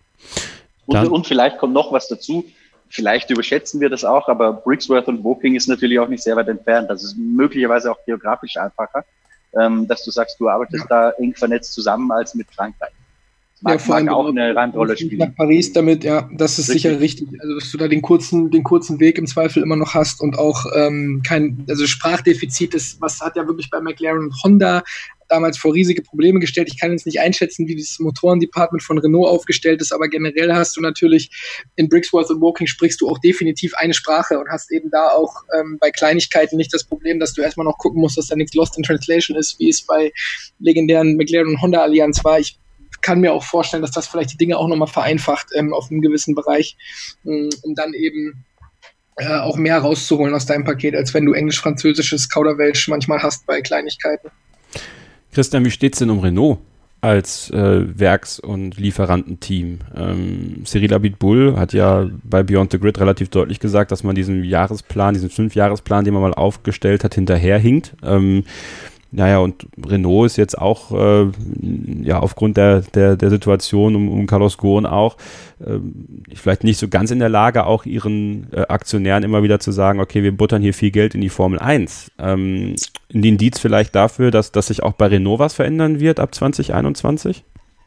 Und vielleicht kommt noch was dazu. Vielleicht überschätzen wir das auch, aber Brixworth und Woking ist natürlich auch nicht sehr weit entfernt. Das ist möglicherweise auch geografisch einfacher, dass du sagst, du arbeitest da eng vernetzt zusammen als mit Frankreich. Das mag auch eine Rolle spielen. Nach Paris damit, ja, das ist richtig. Sicher richtig. Also, dass du da den kurzen Weg im Zweifel immer noch hast und auch also Sprachdefizit ist, was hat ja wirklich bei McLaren und Honda damals vor riesige Probleme gestellt. Ich kann jetzt nicht einschätzen, wie dieses Motorendepartment von Renault aufgestellt ist, aber generell hast du natürlich in Brixworth und Woking sprichst du auch definitiv eine Sprache und hast eben da auch bei Kleinigkeiten nicht das Problem, dass du erstmal noch gucken musst, dass da nichts Lost in Translation ist, wie es bei legendären McLaren und Honda Allianz war. Ich kann mir auch vorstellen, dass das vielleicht die Dinge auch nochmal vereinfacht auf einem gewissen Bereich, um dann eben auch mehr rauszuholen aus deinem Paket, als wenn du englisch-französisches Kauderwelsch manchmal hast bei Kleinigkeiten. Christian, wie steht's denn um Renault als Werks- und Lieferantenteam? Cyril Abiteboul hat ja bei Beyond the Grid relativ deutlich gesagt, dass man diesen 5-Jahresplan, den man mal aufgestellt hat, hinterherhinkt. Naja, und Renault ist jetzt auch aufgrund der Situation um Carlos Ghosn auch vielleicht nicht so ganz in der Lage, auch ihren Aktionären immer wieder zu sagen, okay, wir buttern hier viel Geld in die Formel 1. Ein Indiz vielleicht dafür, dass sich auch bei Renault was verändern wird ab 2021?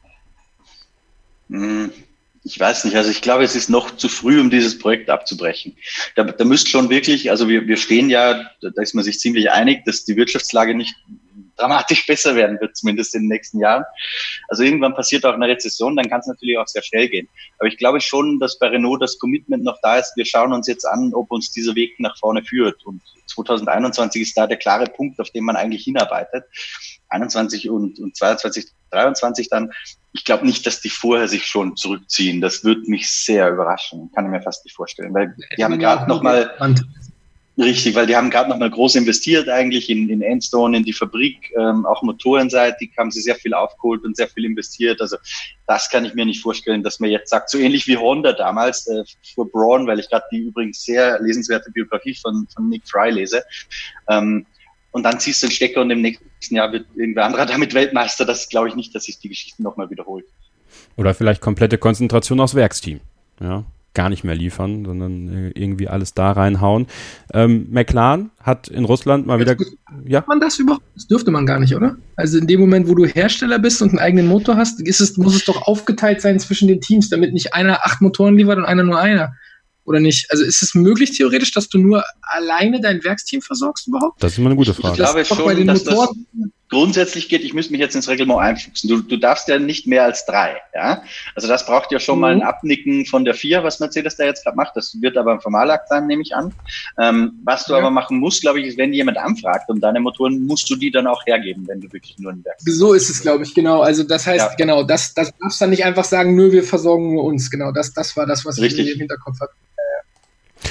Ich weiß nicht, also ich glaube, es ist noch zu früh, um dieses Projekt abzubrechen. Da müsste schon wirklich, also wir stehen ja, da ist man sich ziemlich einig, dass die Wirtschaftslage nicht dramatisch besser werden wird, zumindest in den nächsten Jahren. Also irgendwann passiert auch eine Rezession, dann kann es natürlich auch sehr schnell gehen. Aber ich glaube schon, dass bei Renault das Commitment noch da ist. Wir schauen uns jetzt an, ob uns dieser Weg nach vorne führt. Und 2021 ist da der klare Punkt, auf den man eigentlich hinarbeitet. 21 und 22, 23 dann. Ich glaube nicht, dass die vorher sich schon zurückziehen. Das würde mich sehr überraschen. Kann ich mir fast nicht vorstellen. Weil die haben gerade nochmal... Richtig, weil die haben gerade nochmal groß investiert eigentlich in Enstone, in die Fabrik, auch motorenseitig haben sie sehr viel aufgeholt und sehr viel investiert. Also das kann ich mir nicht vorstellen, dass man jetzt sagt, so ähnlich wie Honda damals für Braun, weil ich gerade die übrigens sehr lesenswerte Biografie von Nick Fry lese. Und dann ziehst du den Stecker und im nächsten Jahr wird irgendwer anderer damit Weltmeister. Das glaube ich nicht, dass sich die Geschichte nochmal wiederholt. Oder vielleicht komplette Konzentration aufs Werksteam. Ja. Gar nicht mehr liefern, sondern irgendwie alles da reinhauen. McLaren hat in Russland mal wieder... Ja? Man das überhaupt? Das dürfte man gar nicht, oder? Also in dem Moment, wo du Hersteller bist und einen eigenen Motor hast, muss es doch aufgeteilt sein zwischen den Teams, damit nicht einer 8 Motoren liefert und einer nur einer. Oder nicht? Also ist es möglich theoretisch, dass du nur alleine dein Werksteam versorgst überhaupt? Das ist immer eine gute Frage. Ich glaube schon, dass das grundsätzlich geht. Ich müsste mich jetzt ins Reglement einfuchsen. Du darfst ja nicht mehr als 3. Ja? Also das braucht ja schon mal ein Abnicken von der 4, was Mercedes da jetzt gerade macht. Das wird aber ein Formalakt sein, nehme ich an. Was du aber machen musst, glaube ich, ist, wenn jemand anfragt um deine Motoren, musst du die dann auch hergeben, wenn du wirklich nur ein Werksteam hast. So ist es, glaube ich, genau. Also das heißt, genau, das darfst dann nicht einfach sagen, nö, wir versorgen nur uns. Genau, das war das, was ich im Hinterkopf hatte.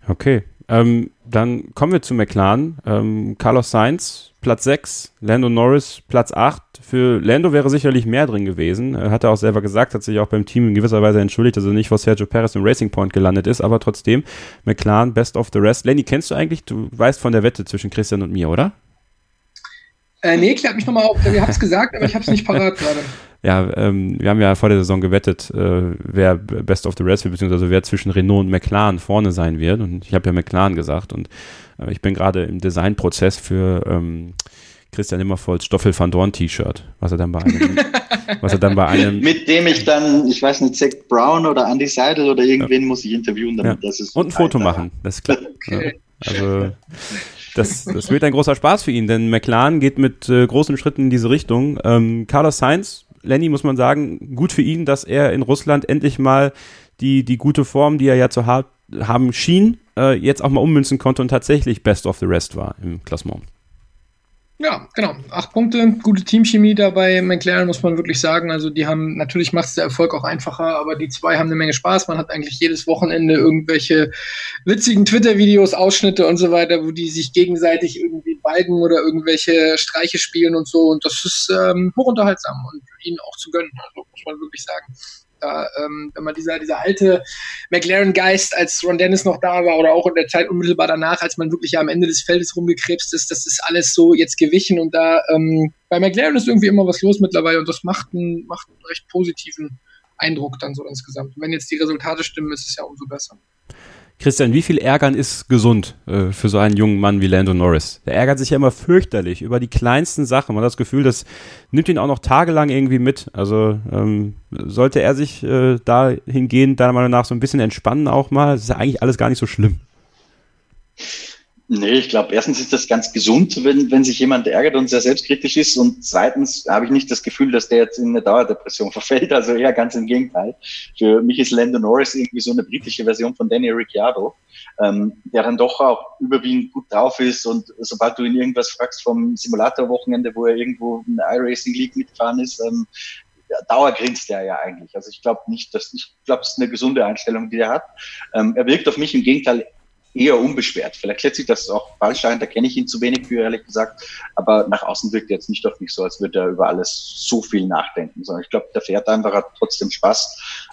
Okay, dann kommen wir zu McLaren. Carlos Sainz, Platz 6, Lando Norris, Platz 8. Für Lando wäre sicherlich mehr drin gewesen. Hat er auch selber gesagt, hat sich auch beim Team in gewisser Weise entschuldigt, dass er nicht vor Sergio Perez im Racing Point gelandet ist, aber trotzdem, McLaren, best of the rest. Lenny, kennst du eigentlich, du weißt von der Wette zwischen Christian und mir, oder? Nee, klärt mich nochmal auf. Ihr habt es gesagt, aber ich habe es nicht parat gerade. Ja, wir haben ja vor der Saison gewettet, wer Best of the Rest wird, beziehungsweise wer zwischen Renault und McLaren vorne sein wird. Und ich habe ja McLaren gesagt. Und ich bin gerade im Designprozess für Christian Immervolds Stoffel van Dorn T-Shirt, was er dann bei einem mit dem ich dann, ich weiß nicht, Zach Brown oder Andy Seidel oder irgendwen muss ich interviewen, damit das ist. Und ein Foto machen, das ist klar. Okay. Ja, also das wird ein großer Spaß für ihn, denn McLaren geht mit großen Schritten in diese Richtung. Carlos Sainz, Lenny, muss man sagen, gut für ihn, dass er in Russland endlich mal die gute Form, die er ja zu haben schien, jetzt auch mal ummünzen konnte und tatsächlich Best of the Rest war im Klassement. Ja, genau. 8 Punkte, gute Teamchemie dabei. McLaren muss man wirklich sagen. Also die haben, natürlich macht es der Erfolg auch einfacher, aber die zwei haben eine Menge Spaß. Man hat eigentlich jedes Wochenende irgendwelche witzigen Twitter-Videos, Ausschnitte und so weiter, wo die sich gegenseitig irgendwie balgen oder irgendwelche Streiche spielen und so. Und das ist hochunterhaltsam und ihnen auch zu gönnen, also, muss man wirklich sagen. Da, wenn man dieser alte McLaren-Geist, als Ron Dennis noch da war oder auch in der Zeit unmittelbar danach, als man wirklich am Ende des Feldes rumgekrebst ist, das ist alles so jetzt gewichen und da bei McLaren ist irgendwie immer was los mittlerweile und das macht einen recht positiven Eindruck dann so insgesamt. Und wenn jetzt die Resultate stimmen, ist es ja umso besser. Christian, wie viel Ärgern ist gesund für so einen jungen Mann wie Lando Norris? Der ärgert sich ja immer fürchterlich über die kleinsten Sachen. Man hat das Gefühl, das nimmt ihn auch noch tagelang irgendwie mit. Also sollte er sich dahingehend deiner Meinung nach so ein bisschen entspannen auch mal? Das ist ja eigentlich alles gar nicht so schlimm. Nee, ich glaube, erstens ist das ganz gesund, wenn sich jemand ärgert und sehr selbstkritisch ist, und zweitens habe ich nicht das Gefühl, dass der jetzt in eine Dauerdepression verfällt, also eher ganz im Gegenteil. Für mich ist Lando Norris irgendwie so eine britische Version von Danny Ricciardo, der dann doch auch überwiegend gut drauf ist, und sobald du ihn irgendwas fragst vom Simulator-Wochenende, wo er irgendwo in der iRacing League mitgefahren ist, dauergrinst er ja eigentlich. Also ich glaube nicht, das ist eine gesunde Einstellung, die er hat. Er wirkt auf mich im Gegenteil eher unbeschwert. Vielleicht schätze ich das auch falsch ein, da kenne ich ihn zu wenig für, ehrlich gesagt, aber nach außen wirkt er jetzt nicht auf mich so, als würde er über alles so viel nachdenken, sondern ich glaube, der fährt einfach, hat trotzdem Spaß.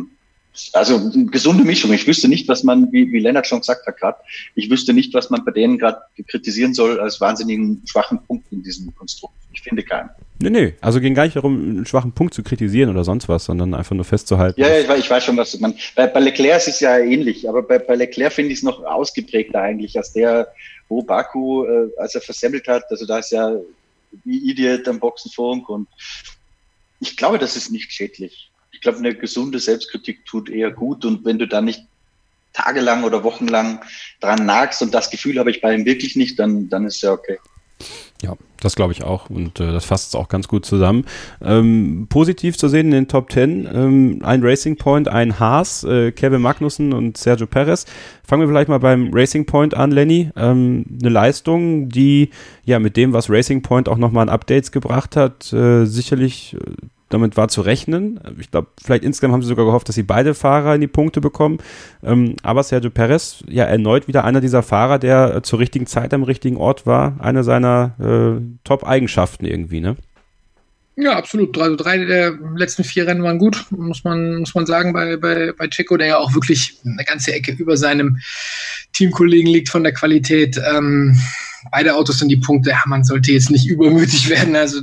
Also eine gesunde Mischung. Ich wüsste nicht, was man, wie Lennart schon gesagt hat gerade, ich wüsste nicht, was man bei denen gerade kritisieren soll als wahnsinnigen schwachen Punkt in diesem Konstrukt. Ich finde keinen. Nee, also ging gar nicht darum, einen schwachen Punkt zu kritisieren oder sonst was, sondern einfach nur festzuhalten. Ja, ich weiß schon, was du meinst. Bei Leclerc ist es ja ähnlich, aber bei Leclerc finde ich es noch ausgeprägter eigentlich, als der, wo Baku, als er versemmelt hat, also da ist ja wie Idiot am Boxenfunk, und ich glaube, das ist nicht schädlich. Ich glaube, eine gesunde Selbstkritik tut eher gut, und wenn du da nicht tagelang oder wochenlang dran nagst, und das Gefühl habe ich bei ihm wirklich nicht, dann ist ja okay. Ja, das glaube ich auch, und das fasst es auch ganz gut zusammen. Positiv zu sehen in den Top 10, ein Racing Point, ein Haas, Kevin Magnussen und Sergio Perez. Fangen wir vielleicht mal beim Racing Point an, Lenny. Eine Leistung, die ja mit dem, was Racing Point auch nochmal an Updates gebracht hat, sicherlich damit war zu rechnen. Ich glaube, vielleicht insgesamt haben sie sogar gehofft, dass sie beide Fahrer in die Punkte bekommen. Aber Sergio Perez, ja erneut wieder einer dieser Fahrer, der zur richtigen Zeit am richtigen Ort war. Eine seiner Top-Eigenschaften irgendwie, ne? Ja, absolut. Also 3 der letzten 4 Rennen waren gut, muss man sagen, bei Checo, der ja auch wirklich eine ganze Ecke über seinem Teamkollegen liegt von der Qualität. Beide Autos sind die Punkte. Ja, man sollte jetzt nicht übermütig werden. Also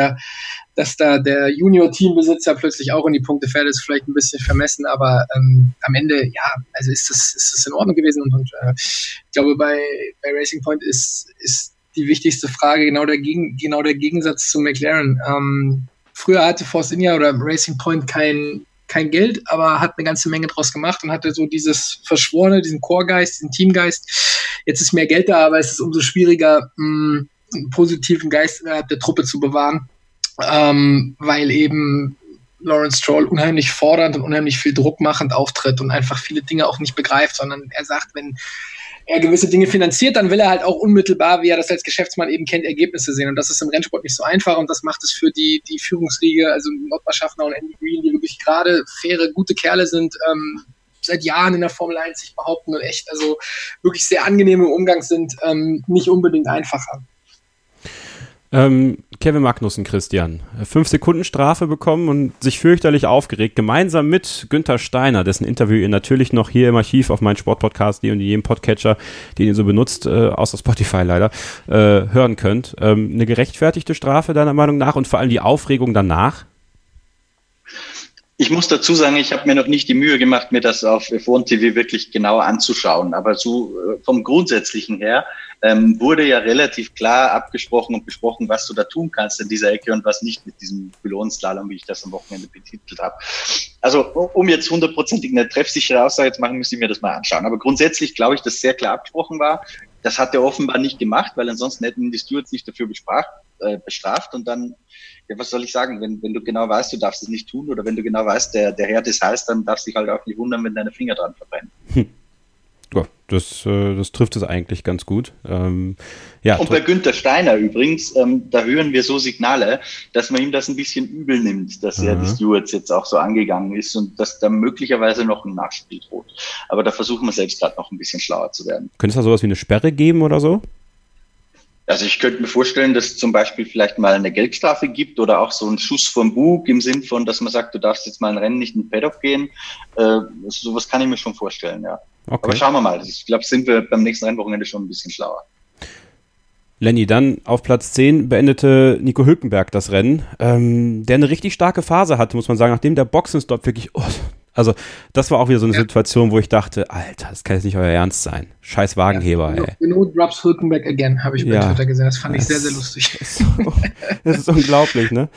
dass da der Junior-Teambesitzer plötzlich auch in die Punkte fährt, ist vielleicht ein bisschen vermessen, aber am Ende, ja, also ist das in Ordnung gewesen, und ich glaube, bei Racing Point ist die wichtigste Frage genau der Gegensatz zu McLaren. Früher hatte Force India oder Racing Point kein Geld, aber hat eine ganze Menge draus gemacht und hatte so dieses Verschworene, diesen Core-Geist, diesen Teamgeist. Jetzt ist mehr Geld da, aber es ist umso schwieriger, einen positiven Geist innerhalb der Truppe zu bewahren. Weil eben Lawrence Stroll unheimlich fordernd und unheimlich viel Druck machend auftritt und einfach viele Dinge auch nicht begreift, sondern er sagt, wenn er gewisse Dinge finanziert, dann will er halt auch unmittelbar, wie er das als Geschäftsmann eben kennt, Ergebnisse sehen, und das ist im Rennsport nicht so einfach, und das macht es für die Führungsriege, also Ottmar Schaffner und Andy Green, die wirklich gerade faire, gute Kerle sind, seit Jahren in der Formel 1 sich behaupten und echt, also wirklich sehr angenehm im Umgang sind, nicht unbedingt einfacher. Kevin Magnussen, Christian, 5 Sekunden Strafe bekommen und sich fürchterlich aufgeregt, gemeinsam mit Günther Steiner, dessen Interview ihr natürlich noch hier im Archiv auf meinsportpodcast.de und in jedem Podcatcher, den ihr so benutzt, außer Spotify leider, hören könnt. Eine gerechtfertigte Strafe deiner Meinung nach und vor allem die Aufregung danach? Ich muss dazu sagen, ich habe mir noch nicht die Mühe gemacht, mir das auf F1 TV wirklich genauer anzuschauen. Aber so vom Grundsätzlichen her wurde ja relativ klar abgesprochen und besprochen, was du da tun kannst in dieser Ecke und was nicht mit diesem Pylonslalom, wie ich das am Wochenende betitelt habe. Also um jetzt 100%ig eine treffsichere Aussage zu machen, müsste ich mir das mal anschauen. Aber grundsätzlich glaube ich, dass sehr klar abgesprochen war. Das hat er offenbar nicht gemacht, weil ansonsten hätten die Stewards nicht dafür bestraft. Und dann, ja, was soll ich sagen, wenn du genau weißt, du darfst es nicht tun, oder wenn du genau weißt, der Herd ist heiß, dann darfst du dich halt auch nicht wundern, wenn deine Finger dran verbrennen. Ja, das trifft es eigentlich ganz gut. Und bei Günther Steiner übrigens, da hören wir so Signale, dass man ihm das ein bisschen übel nimmt, dass er die Stewards jetzt auch so angegangen ist und dass da möglicherweise noch ein Nachspiel droht. Aber da versuchen wir selbst gerade noch ein bisschen schlauer zu werden. Könnte es da sowas wie eine Sperre geben oder so? Also ich könnte mir vorstellen, dass es zum Beispiel vielleicht mal eine Geldstrafe gibt oder auch so ein Schuss vom Bug im Sinn von, dass man sagt, du darfst jetzt mal ein Rennen nicht in den Paddock gehen. Sowas kann ich mir schon vorstellen, ja. Okay. Aber schauen wir mal. Ich glaube, sind wir beim nächsten Rennwochenende schon ein bisschen schlauer. Lenny, dann auf Platz 10 beendete Nico Hülkenberg das Rennen, der eine richtig starke Phase hatte, muss man sagen, nachdem der Boxenstopp wirklich... Also das war auch wieder so eine Situation, wo ich dachte, Alter, das kann jetzt nicht euer Ernst sein. Scheiß Wagenheber, ey. Genau, drops Hülkenberg again, habe ich bei Twitter gesehen. Das fand ich sehr, sehr lustig. Das ist unglaublich, ne?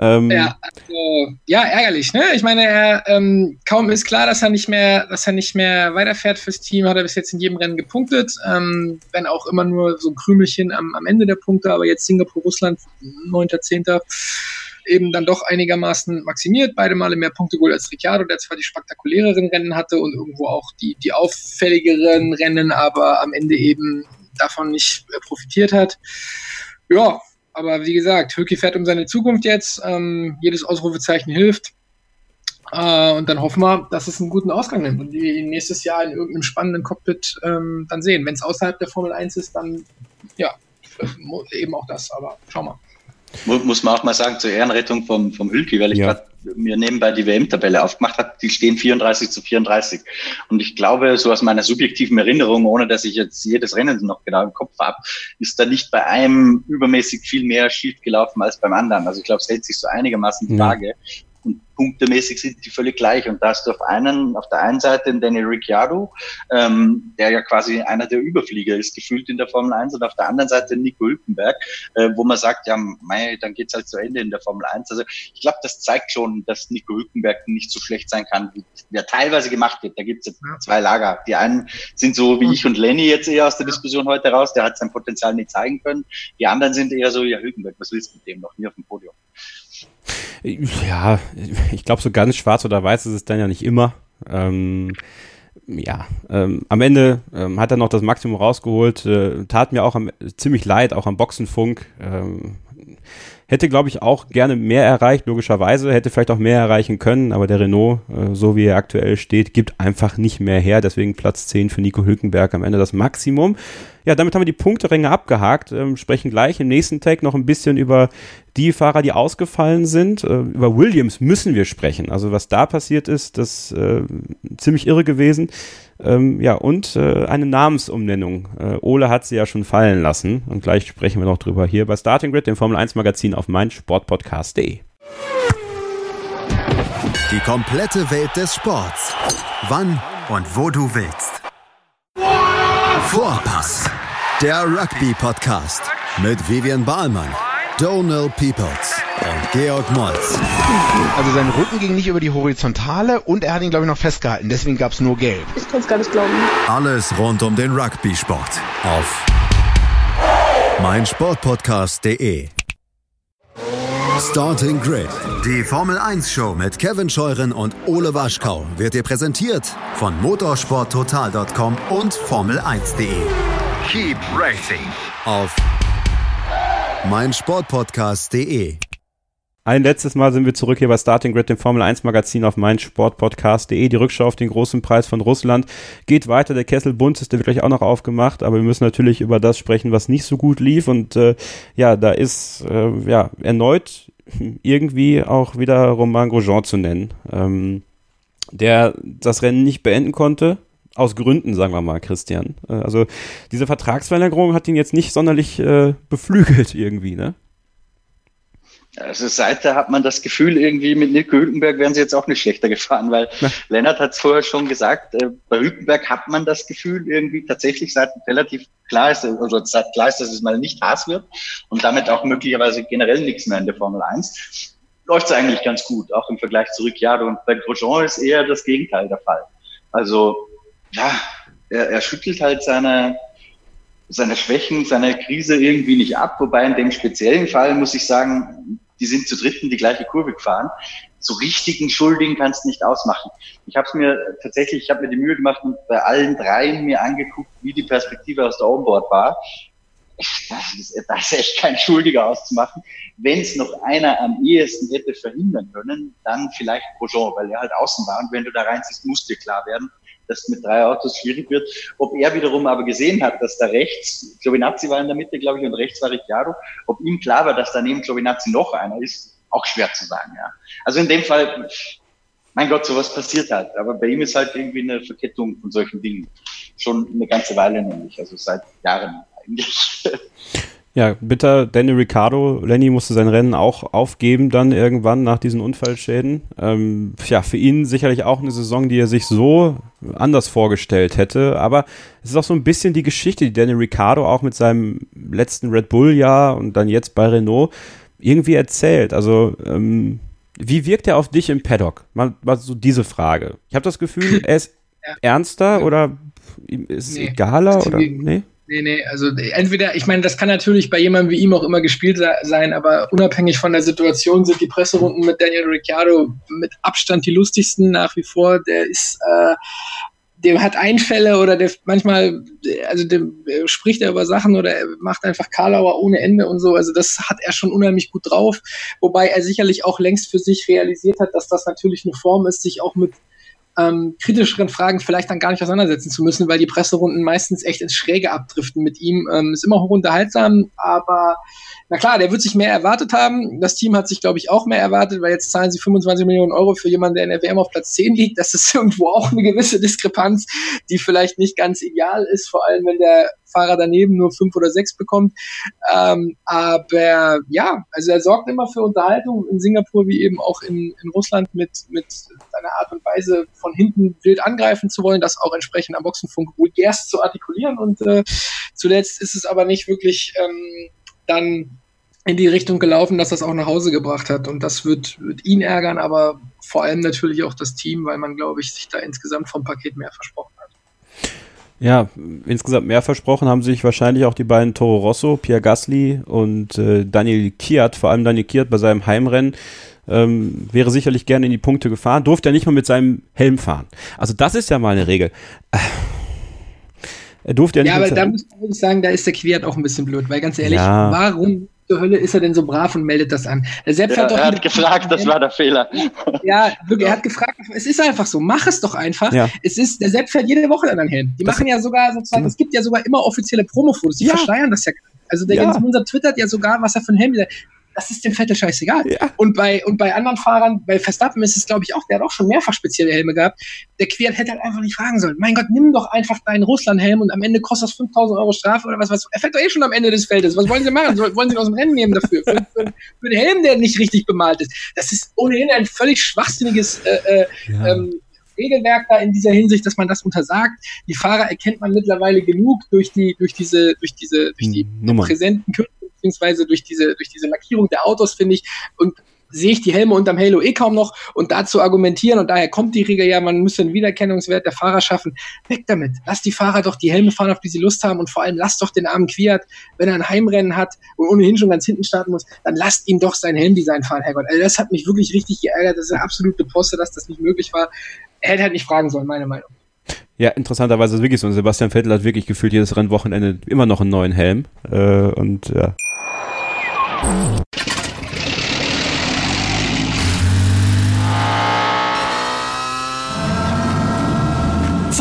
Ärgerlich, ne? Ich meine, kaum ist klar, dass er nicht mehr weiterfährt fürs Team, hat er bis jetzt in jedem Rennen gepunktet, wenn auch immer nur so ein Krümelchen am Ende der Punkte, aber jetzt Singapur, Russland, 9.10., eben dann doch einigermaßen maximiert, beide Male mehr Punkte geholt als Ricciardo, der zwar die spektakuläreren Rennen hatte und irgendwo auch die auffälligeren Rennen, aber am Ende eben davon nicht profitiert hat. Ja, aber wie gesagt, Hülki fährt um seine Zukunft jetzt, jedes Ausrufezeichen hilft und dann hoffen wir, dass es einen guten Ausgang nimmt und die nächstes Jahr in irgendeinem spannenden Cockpit dann sehen. Wenn es außerhalb der Formel 1 ist, dann ja, eben auch das, aber schauen wir. Muss man auch mal sagen, zur Ehrenrettung vom Hülki, weil ich gerade mir nebenbei die WM-Tabelle aufgemacht habe, die stehen 34-34. Und ich glaube, so aus meiner subjektiven Erinnerung, ohne dass ich jetzt jedes Rennen noch genau im Kopf habe, ist da nicht bei einem übermäßig viel mehr schief gelaufen als beim anderen. Also ich glaube, es hält sich so einigermaßen die Waage. Und punktemäßig sind die völlig gleich. Und da hast du auf der einen Seite den Daniel Ricciardo, der ja quasi einer der Überflieger ist, gefühlt in der Formel 1, und auf der anderen Seite Nico Hülkenberg, wo man sagt, ja, dann geht's halt zu Ende in der Formel 1. Also ich glaube, das zeigt schon, dass Nico Hülkenberg nicht so schlecht sein kann, wie er teilweise gemacht wird. Da gibt's jetzt zwei Lager. Die einen sind so wie ich und Lenny jetzt eher aus der Diskussion heute raus, der hat sein Potenzial nicht zeigen können. Die anderen sind eher so, ja, Hülkenberg, was willst du mit dem noch? Nie auf dem Podium. Ja, ich glaube, so ganz schwarz oder weiß ist es dann ja nicht immer. Am Ende hat er noch das Maximum rausgeholt. Tat mir auch ziemlich leid, auch am Boxenfunk. Hätte, glaube ich, auch gerne mehr erreicht, logischerweise. Hätte vielleicht auch mehr erreichen können, aber der Renault, so wie er aktuell steht, gibt einfach nicht mehr her. Deswegen Platz 10 für Nico Hülkenberg am Ende das Maximum. Ja, damit haben wir die Punkteränge abgehakt. Sprechen gleich im nächsten Take noch ein bisschen über die Fahrer, die ausgefallen sind. Über Williams müssen wir sprechen. Also was da passiert ist, das ist ziemlich irre gewesen. Und eine Namensumnennung. Ole hat sie ja schon fallen lassen. Und gleich sprechen wir noch drüber hier bei Starting Grid, dem Formel 1 Magazin auf meinsportpodcast.de. Die komplette Welt des Sports. Wann und wo du willst. Vorpass. Der Rugby-Podcast mit Vivian Bahlmann, Donald Peoples und Georg Moltz. Also sein Rücken ging nicht über die Horizontale und er hat ihn, glaube ich, noch festgehalten. Deswegen gab es nur Gelb. Ich kann es gar nicht glauben. Alles rund um den Rugby-Sport auf meinsportpodcast.de. Starting Grid. Die Formel 1 Show mit Kevin Scheuren und Ole Waschkau wird dir präsentiert von motorsporttotal.com und Formel1.de. Keep racing auf meinsportpodcast.de. Ein letztes Mal sind wir zurück hier bei Starting Grid, dem Formel-1-Magazin auf meinsportpodcast.de. Die Rückschau auf den großen Preis von Russland geht weiter. Der Kessel bunt ist, der wird gleich auch noch aufgemacht, aber wir müssen natürlich über das sprechen, was nicht so gut lief. Und da ist erneut irgendwie auch wieder Romain Grosjean zu nennen, der das Rennen nicht beenden konnte. Aus Gründen, sagen wir mal, Christian. Also diese Vertragsverlängerung hat ihn jetzt nicht sonderlich beflügelt irgendwie, ne? Also seither hat man das Gefühl, irgendwie mit Nico Hülkenberg wären sie jetzt auch nicht schlechter gefahren, weil Lennart hat es vorher schon gesagt, bei Hülkenberg hat man das Gefühl irgendwie tatsächlich, seit relativ klar ist, dass es mal nicht Haas wird und damit auch möglicherweise generell nichts mehr in der Formel 1, läuft es eigentlich ganz gut, auch im Vergleich zu Ricciardo. Und bei Grosjean ist eher das Gegenteil der Fall. Also ja, er schüttelt halt seine Schwächen, seine Krise irgendwie nicht ab, wobei in dem speziellen Fall muss ich sagen, die sind zu dritt in die gleiche Kurve gefahren. So richtigen Schuldigen kannst du nicht ausmachen. Ich habe mir die Mühe gemacht und bei allen dreien mir angeguckt, wie die Perspektive aus der Onboard war. Da ist echt kein Schuldiger auszumachen. Wenn es noch einer am ehesten hätte verhindern können, dann vielleicht Grosjean, weil er halt außen war. Und wenn du da reinziehst, muss dir klar werden, dass mit 3 Autos schwierig wird. Ob er wiederum aber gesehen hat, dass da rechts, Giovinazzi war in der Mitte, glaube ich, und rechts war Ricciardo, ob ihm klar war, dass da neben Giovinazzi noch einer ist, auch schwer zu sagen, ja. Also in dem Fall, mein Gott, sowas passiert halt. Aber bei ihm ist halt irgendwie eine Verkettung von solchen Dingen. Schon eine ganze Weile nämlich, also seit Jahren eigentlich. Ja, bitter. Daniel Ricciardo, Lenny musste sein Rennen auch aufgeben dann irgendwann nach diesen Unfallschäden. Für ihn sicherlich auch eine Saison, die er sich so anders vorgestellt hätte. Aber es ist auch so ein bisschen die Geschichte, die Daniel Ricciardo auch mit seinem letzten Red Bull-Jahr und dann jetzt bei Renault irgendwie erzählt. Also wie wirkt er auf dich im Paddock? Mal so diese Frage. Ich habe das Gefühl, er ist ernster oder ist es egaler? Oder? Nee, also entweder, ich meine, das kann natürlich bei jemandem wie ihm auch immer gespielt sein, aber unabhängig von der Situation sind die Presserunden mit Daniel Ricciardo mit Abstand die lustigsten nach wie vor. Der hat Einfälle oder der manchmal, also der spricht er über Sachen oder er macht einfach Karlauer ohne Ende und so. Also das hat er schon unheimlich gut drauf, wobei er sicherlich auch längst für sich realisiert hat, dass das natürlich eine Form ist, sich auch mit kritischeren Fragen vielleicht dann gar nicht auseinandersetzen zu müssen, weil die Presserunden meistens echt ins Schräge abdriften mit ihm. Ist immer hoch unterhaltsam, aber na klar, der wird sich mehr erwartet haben. Das Team hat sich, glaube ich, auch mehr erwartet, weil jetzt zahlen sie 25 Millionen Euro für jemanden, der in der WM auf Platz 10 liegt. Das ist irgendwo auch eine gewisse Diskrepanz, die vielleicht nicht ganz ideal ist, vor allem wenn der Fahrer daneben nur 5 oder 6 bekommt. Aber ja, also er sorgt immer für Unterhaltung in Singapur wie eben auch in Russland mit seiner Art und Weise von hinten wild angreifen zu wollen, das auch entsprechend am Boxenfunk vulgärst zu artikulieren. Und zuletzt ist es aber nicht wirklich dann in die Richtung gelaufen, dass das auch nach Hause gebracht hat. Und das wird ihn ärgern, aber vor allem natürlich auch das Team, weil man, glaube ich, sich da insgesamt vom Paket mehr versprochen hat. Ja, insgesamt mehr versprochen haben sich wahrscheinlich auch die beiden Toro Rosso, Pierre Gasly und Daniel Kvyat, vor allem Daniel Kvyat bei seinem Heimrennen, wäre sicherlich gerne in die Punkte gefahren, durfte er nicht mal mit seinem Helm fahren. Also das ist ja mal eine Regel. Er durfte ja nicht. Ja, aber da muss ich sagen, da ist der Kvyat auch ein bisschen blöd, weil ganz ehrlich, warum zur Hölle ist er denn so brav und meldet das an? Er hat gefragt, das war der Fehler. Ja, wirklich, er hat gefragt, es ist einfach so, mach es doch einfach. Ja. Der Sepp fährt jede Woche einen Helm. Die machen ja sogar sozusagen, es gibt ja sogar immer offizielle Promo-Fotos, die verschleiern das ja. Also der Jens Munzer twittert ja sogar, was er für einen Helm hat. Das ist dem Vettel scheißegal. Ja. Und bei anderen Fahrern, bei Verstappen ist es, glaube ich, auch, der hat auch schon mehrfach spezielle Helme gehabt. Der Kvyat hätte halt einfach nicht fragen sollen. Mein Gott, nimm doch einfach deinen Russland-Helm und am Ende kostet das 5.000 Euro Strafe oder was. Er fährt doch eh schon am Ende des Feldes. Was wollen sie machen? Wollen sie ihn aus dem Rennen nehmen dafür? Für den Helm, der nicht richtig bemalt ist. Das ist ohnehin ein völlig schwachsinniges Regelwerk da in dieser Hinsicht, dass man das untersagt. Die Fahrer erkennt man mittlerweile genug durch die präsenten Kürzen, beziehungsweise durch diese Lackierung der Autos, finde ich, und sehe ich die Helme unterm Halo kaum noch, und dazu argumentieren, und daher kommt die Regel ja, man müsste einen Wiedererkennungswert der Fahrer schaffen. Weg damit. Lass die Fahrer doch die Helme fahren, auf die sie Lust haben, und vor allem lass doch den armen Kvyat, wenn er ein Heimrennen hat und ohnehin schon ganz hinten starten muss, dann lasst ihn doch sein Helmdesign fahren, Herrgott. Also das hat mich wirklich richtig geärgert, das ist eine absolute Poste, dass das nicht möglich war. Er hätte halt nicht fragen sollen, meine Meinung. Ja, interessanterweise ist es wirklich so. Und Sebastian Vettel hat wirklich gefühlt jedes Rennwochenende immer noch einen neuen Helm. Und ja.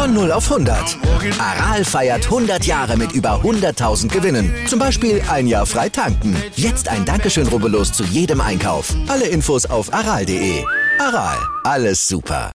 Von 0 auf 100. Aral feiert 100 Jahre mit über 100.000 Gewinnen. Zum Beispiel ein Jahr frei tanken. Jetzt ein Dankeschön, rubbellos zu jedem Einkauf. Alle Infos auf aral.de. Aral, alles super.